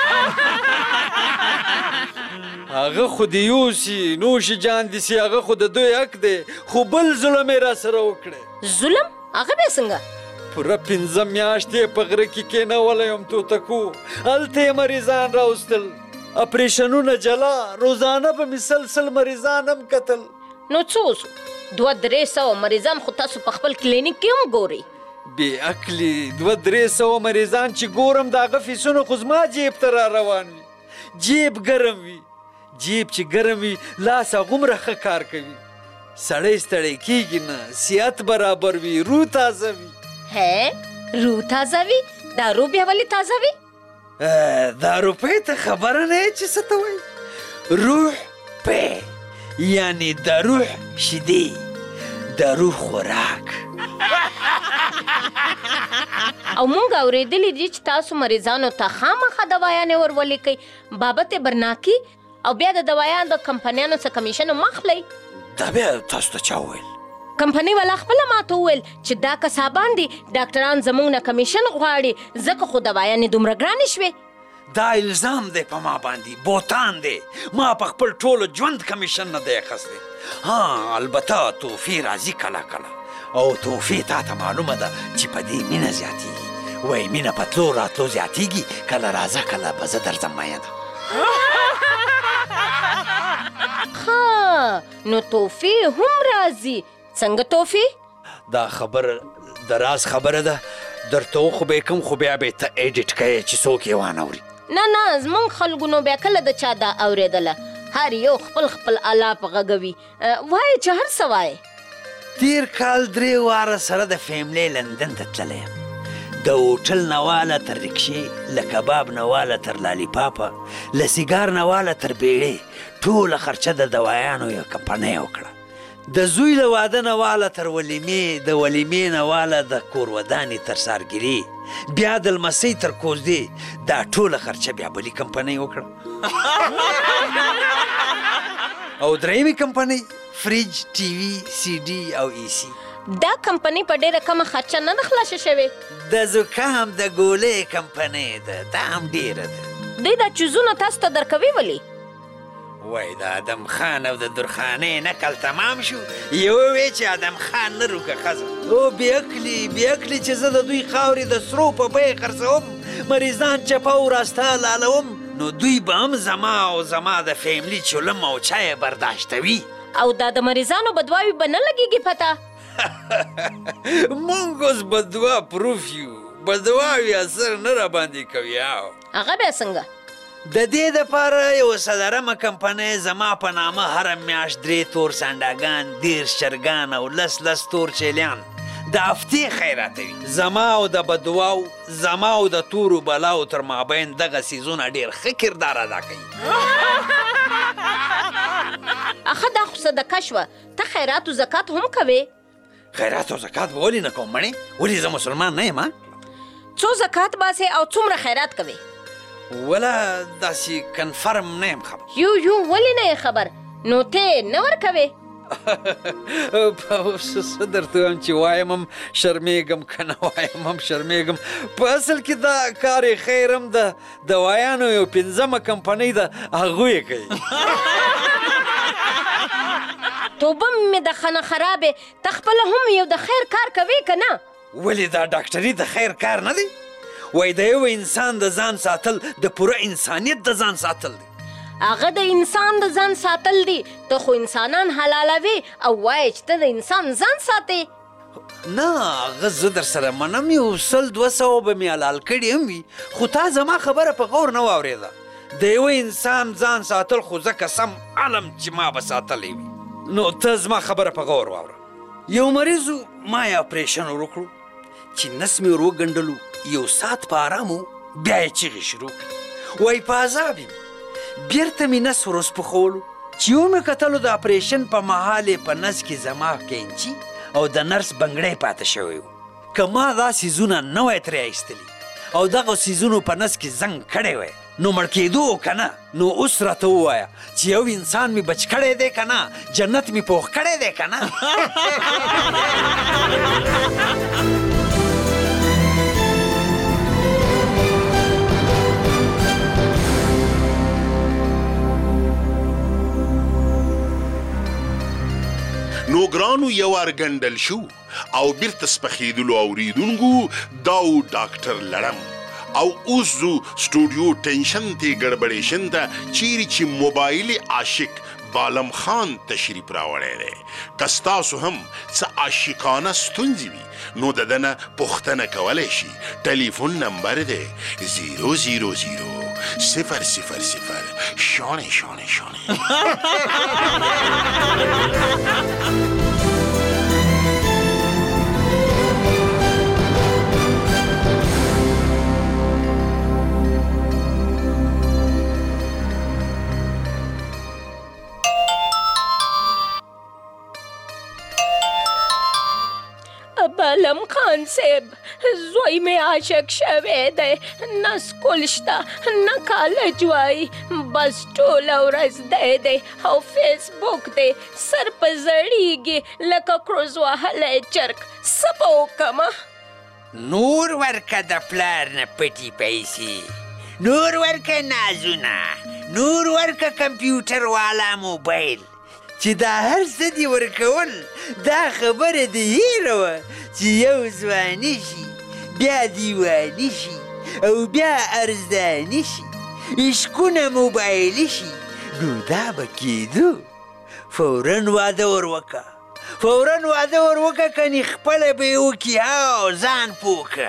هغه خو د یوسي نوشي جان دي سي، هغه خو د دوی حق دی، خو بل ظلم یې را سره وکړی. ظلم؟ هغه بیا څنګه؟ پوره پنځه میاشتې په غره کې کېنولی یم توتکو، هلته یې مریضان راوستل، اپریشنونه جلا، روزانه به مې سل سل مریضان هم کتل. نو څه وسو؟ دوه درې سوه مریضان خو تاسو په خپل کلینیک کې هم ګورئ. بې عقلي دوه درې سوه مریضان چې ګورم د هغه فیسونه خو زما جیب ته را روان وي. جیب ګرم وي، جیب چې ګرم وي لاس هغومره ښه کار کوي، سړی ستړی کېږي نه، صحت برابر وي، روح تازه وي. هې روح تازه وي؟ دا روح بیا ولې تازه وي؟ دا روپۍ ته خبره نه یې چې څه ته وایي؟ روح پی یعنی د روح شیدې، د روح خوراک. او مونږ اورېدلي دي چې تاسو مریضانو ته خامخا دوايانې ورولېکئ، بابت برناکي او بیا د دوايانو د کمپنیانو څخه کمیشن هم اخلئ. دا بیا تاسو ته چا وویل؟ کمپنۍ والا خپله ماته وویل چې دا کسابان دي ډاکټران زموږ نه کمیشن غواړي، ځکه خو دوايانې دومره ګرانې شوې. دا الزام دی په ما باندې، بوتان دی. ما په خپل ټولو ژوند کمیشن نه دی اخیستی. ها البته توفی راځي کله کله، او توفی تا ته معلومه ده چې په دې مینه زیاتېږي. وایي مینه په تلو راتلو زیاتېږي، کله راځه کله به زه درځم میینه. ښه نو توفی هم راځي. څنګه توفی؟ دا خبر د راز خبره ده، درته وخو به یې کوم خو بیا به یې ته ایډیټ کوې چې څوک یې وانه اوري. نه نه زموږ خلکو نو بیا کله د چا دا اورېدله، هر یو خپل خپل الاپ غږوي. وایي چې هر څه وایي. تیر کال درې واره سره د فیملی لندن ته تللی یم. د هوټل نه واله تر رکشې، له کباب نه واله تر لالیپاپه، له سیګار نه واله تر بیړې، ټوله خرچه د دوايانو یو کمپنۍ وکړه. د زوی له واده نه واله تر ولیمې، د ولیمې نه واله د کور ودانې تر سارګرې، بیا د لمسۍ تر کوزدې، دا ټوله خرچه بیا بلې کمپنۍ وکړه. او درېیمې کمپنۍ فریج، ټي وي، سی ډي او ای سی. دا کمپنۍ په ډېره کمه خرچه نه ده خلاصه شوې. د زکام د ګولۍ کمپنۍ ده، دا هم ډېره ده. دوی دا چیزونه تاسو ته درکوي ولې؟ وای د ادم خان او د درخانۍ نقل تمام شو، یوه وی چې ادم خان نه روکه ښځه. او بېعقلي بېعقلي چې زه د دوی خاورې د سرو په بیې خرڅوم، مریضان چپه او راسته لالوم، نو دوی به هم زما او زما د فیملي چلم او چای برداشتوي. او دا د مریضانو بدواوی به نه لګېږي پته مونږ اوس بدوا پروف یو بدواوی اثر نه راباندې کوي او هغه بیا څنګه د دې دپاره یو څلرمه کمپنۍ زما په نامه هره میاشت درې تور سنډاګان دېرش چرګان او لس لس تور چیلیان د هفتې خیراتوي زما او د بدواو زما او د تورو بلاو تر مابین دغه سیزونه ډېر ښه کردار ادا کوي اخه دا خو صدقه شوه ته خیرات و زکات هم کوې خیرات او زکات به ولې نه کوم مړې ولې زه مسلمان نه یم څو زکات باسې او څومره خیرات کوې ولا داسې کنفرم نه یم خبر یو یو ولې نه یې خبر نو ته نه ورکوې څه درته وایم چې وایم هم شرمېږم که نه وایم هم شرمېږم په اصل کې دا کار یې خیر هم د دوایانو یو پنځمه کمپنۍ ده هغوی یې کوي توبه مې د خانه خرابې ته خپله هم یو د خیر کار کوې که نه ولې دا ډاکټري د خیر کار نه دی وای د یو انسان د ځان ساتل د پوره انسانیت د ځان ساتل دی هغه د انسان د ځان ساتل دي ته خو انسانان حلالوي او وایې چې ته د انسان ځان ساتې نه هغه زه در سره منم یو سل دوه سوه به مې حلال کړي هم وي خو تا زما خبره په غور نه واورېده د یوه انسان ځان ساتل خو زه قسم علم چې ما به ساتلی وي نو ته زما خبره په غور واوره یو مریضو ما یې اپریشن ورکړو چې نس مې ور وګنډلو یو ساعت په آرامو بیا یې چیغې شروع کړي وایي په عذاب یم بیرته مې نس ور وسپخولو چې ومې کتلو د اپریشن په مهال یې په نس کې زما کینچي او د نرس بنګړی پاته شوی و که ما دا سیزونه نه وای ترې ایستلي او دغو سیزونو په نس کې زنګ کړی وای نو مړ کېدو که نه نو اوس راته ووایه چې یو انسان مې بچ کړی دی که نه جنت مې پوخ کړی دی که نه نو ګرانو یو وار ګنډل شو او بیرته سپخېدلو اورېدونکو دا و ډاکټر لړم او اوس زو سټوډیو ټینشن ته ګډبډېشن ته چیرې چې موبایل عاشق بالم خان تشریف راوړی دی که ستاسو هم څه عاشقانه ستونزې وي نو د ده نه پوښتنه کولی شي ټلیفون نمبر دی زیرو زیرو زیرو صفر صفر صفر شانې شانې شانې بالم خان صاحب زوی می عاشق شوی دی نه سکول شته نه کالج وای بس ټوله ورځ دی دی او فیسبوک دی سر په زړیږي لکه کروز وهلی چرګ څه به وکړمه نور ورکه د پلار نه پټي پیسې نور ورکه نازونه نور ورکه کمپیوټر والا موبایل چې دا هر څه دې ورکول دا خبره د هیره وه چې یو ځواني شي بیا دیواني شي او بیا ارزداني شي عشقونه موبایلي شي نو دا به کېدو فورا واده ور وکړه فورا واده ور وکړه کنې خپله به یې وکړي او ځان پوه کړه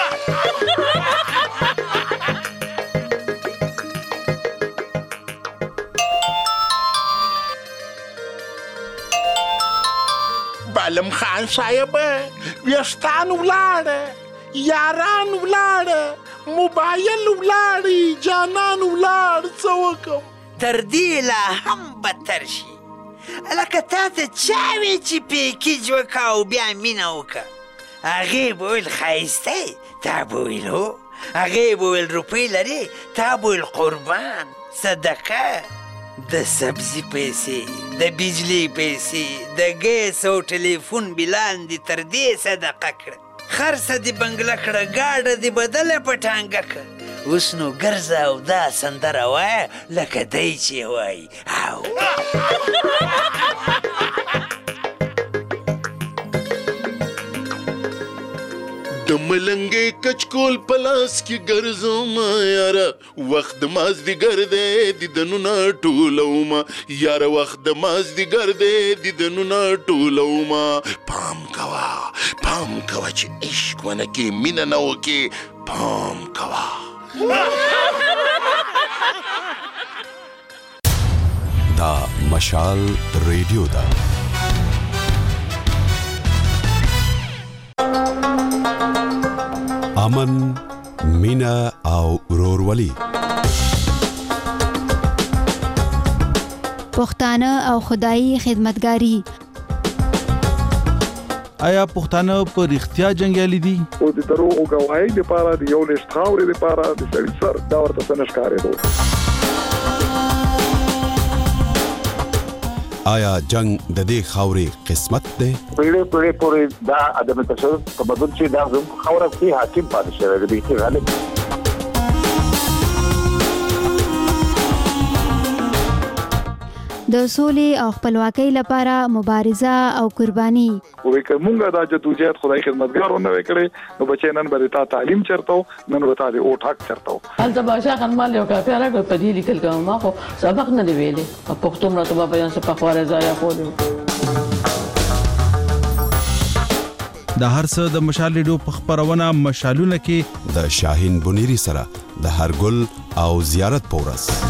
بالم خان صاحب ویښتان ولاړه یاران ولاړه موبایل ولاړې جانان ولاړ څه وکړم تر دې لا هم بدتر شي لکه تا ته چا وی چې پیکیج وکړه او بیا مینه وکړه هغې به ویل ښایسته تا به ویل هو هغې به ویل روپۍ لرې تا به ویل قربان صدقه د سبزي پیسې د بجلي پیسې د ګیس او ټلیفون بلان دې تر دې صدقه کړه خرڅه دې بنګله کړه ګاډه دې بدله په ټانګه کړه اوس نو ګرځه او دا سندره وایه لکه دی چې وایي او د ملنګې کچکول پلاس کې ګرځوم یاره وخت د مازدیګر دی دیدنونه ټولومه یاره وخت د مازدیګر دی دیدنونه ټولومه پام کوه پام کوه چې عشق ونه کې مینه نه وکې پام کوه دا مشال ریډیو ده امن مینا او ورورولي پښتانه او خدایي خدمتګاری آیا پښتانه په رښتیا جنگیالي دي او د دروغو گواهی لپاره د یو لښت خاورې لپاره د سړي سر دا ورته څه نه ښکارېدو آیا جنگ د دې خاورې قسمت دی پیړې پیړې پورې دا ادم تشدد تمدن چې دا زموږ خاوره کې حاکم پاتې شوی دی چې غالب د سولې او خپلواکۍ لپاره مبارزه او قرباني وې کومه دا جدوجہد خدای خدمتګارونه وکړي نو بچي نن به تا تعلیم چرته نن به تا د او ټاک چرته هلته باشا خنمال یو کافي راغی په دې لیکل کوم ما خو سبق نه دی ویلې په پښتو مرته به بیان څه په خواره ځای خو د هر څه د مشال ریډیو په خبرونه مشالونه کې د شاهین بنيري سره د هر ګل او زیارت پورس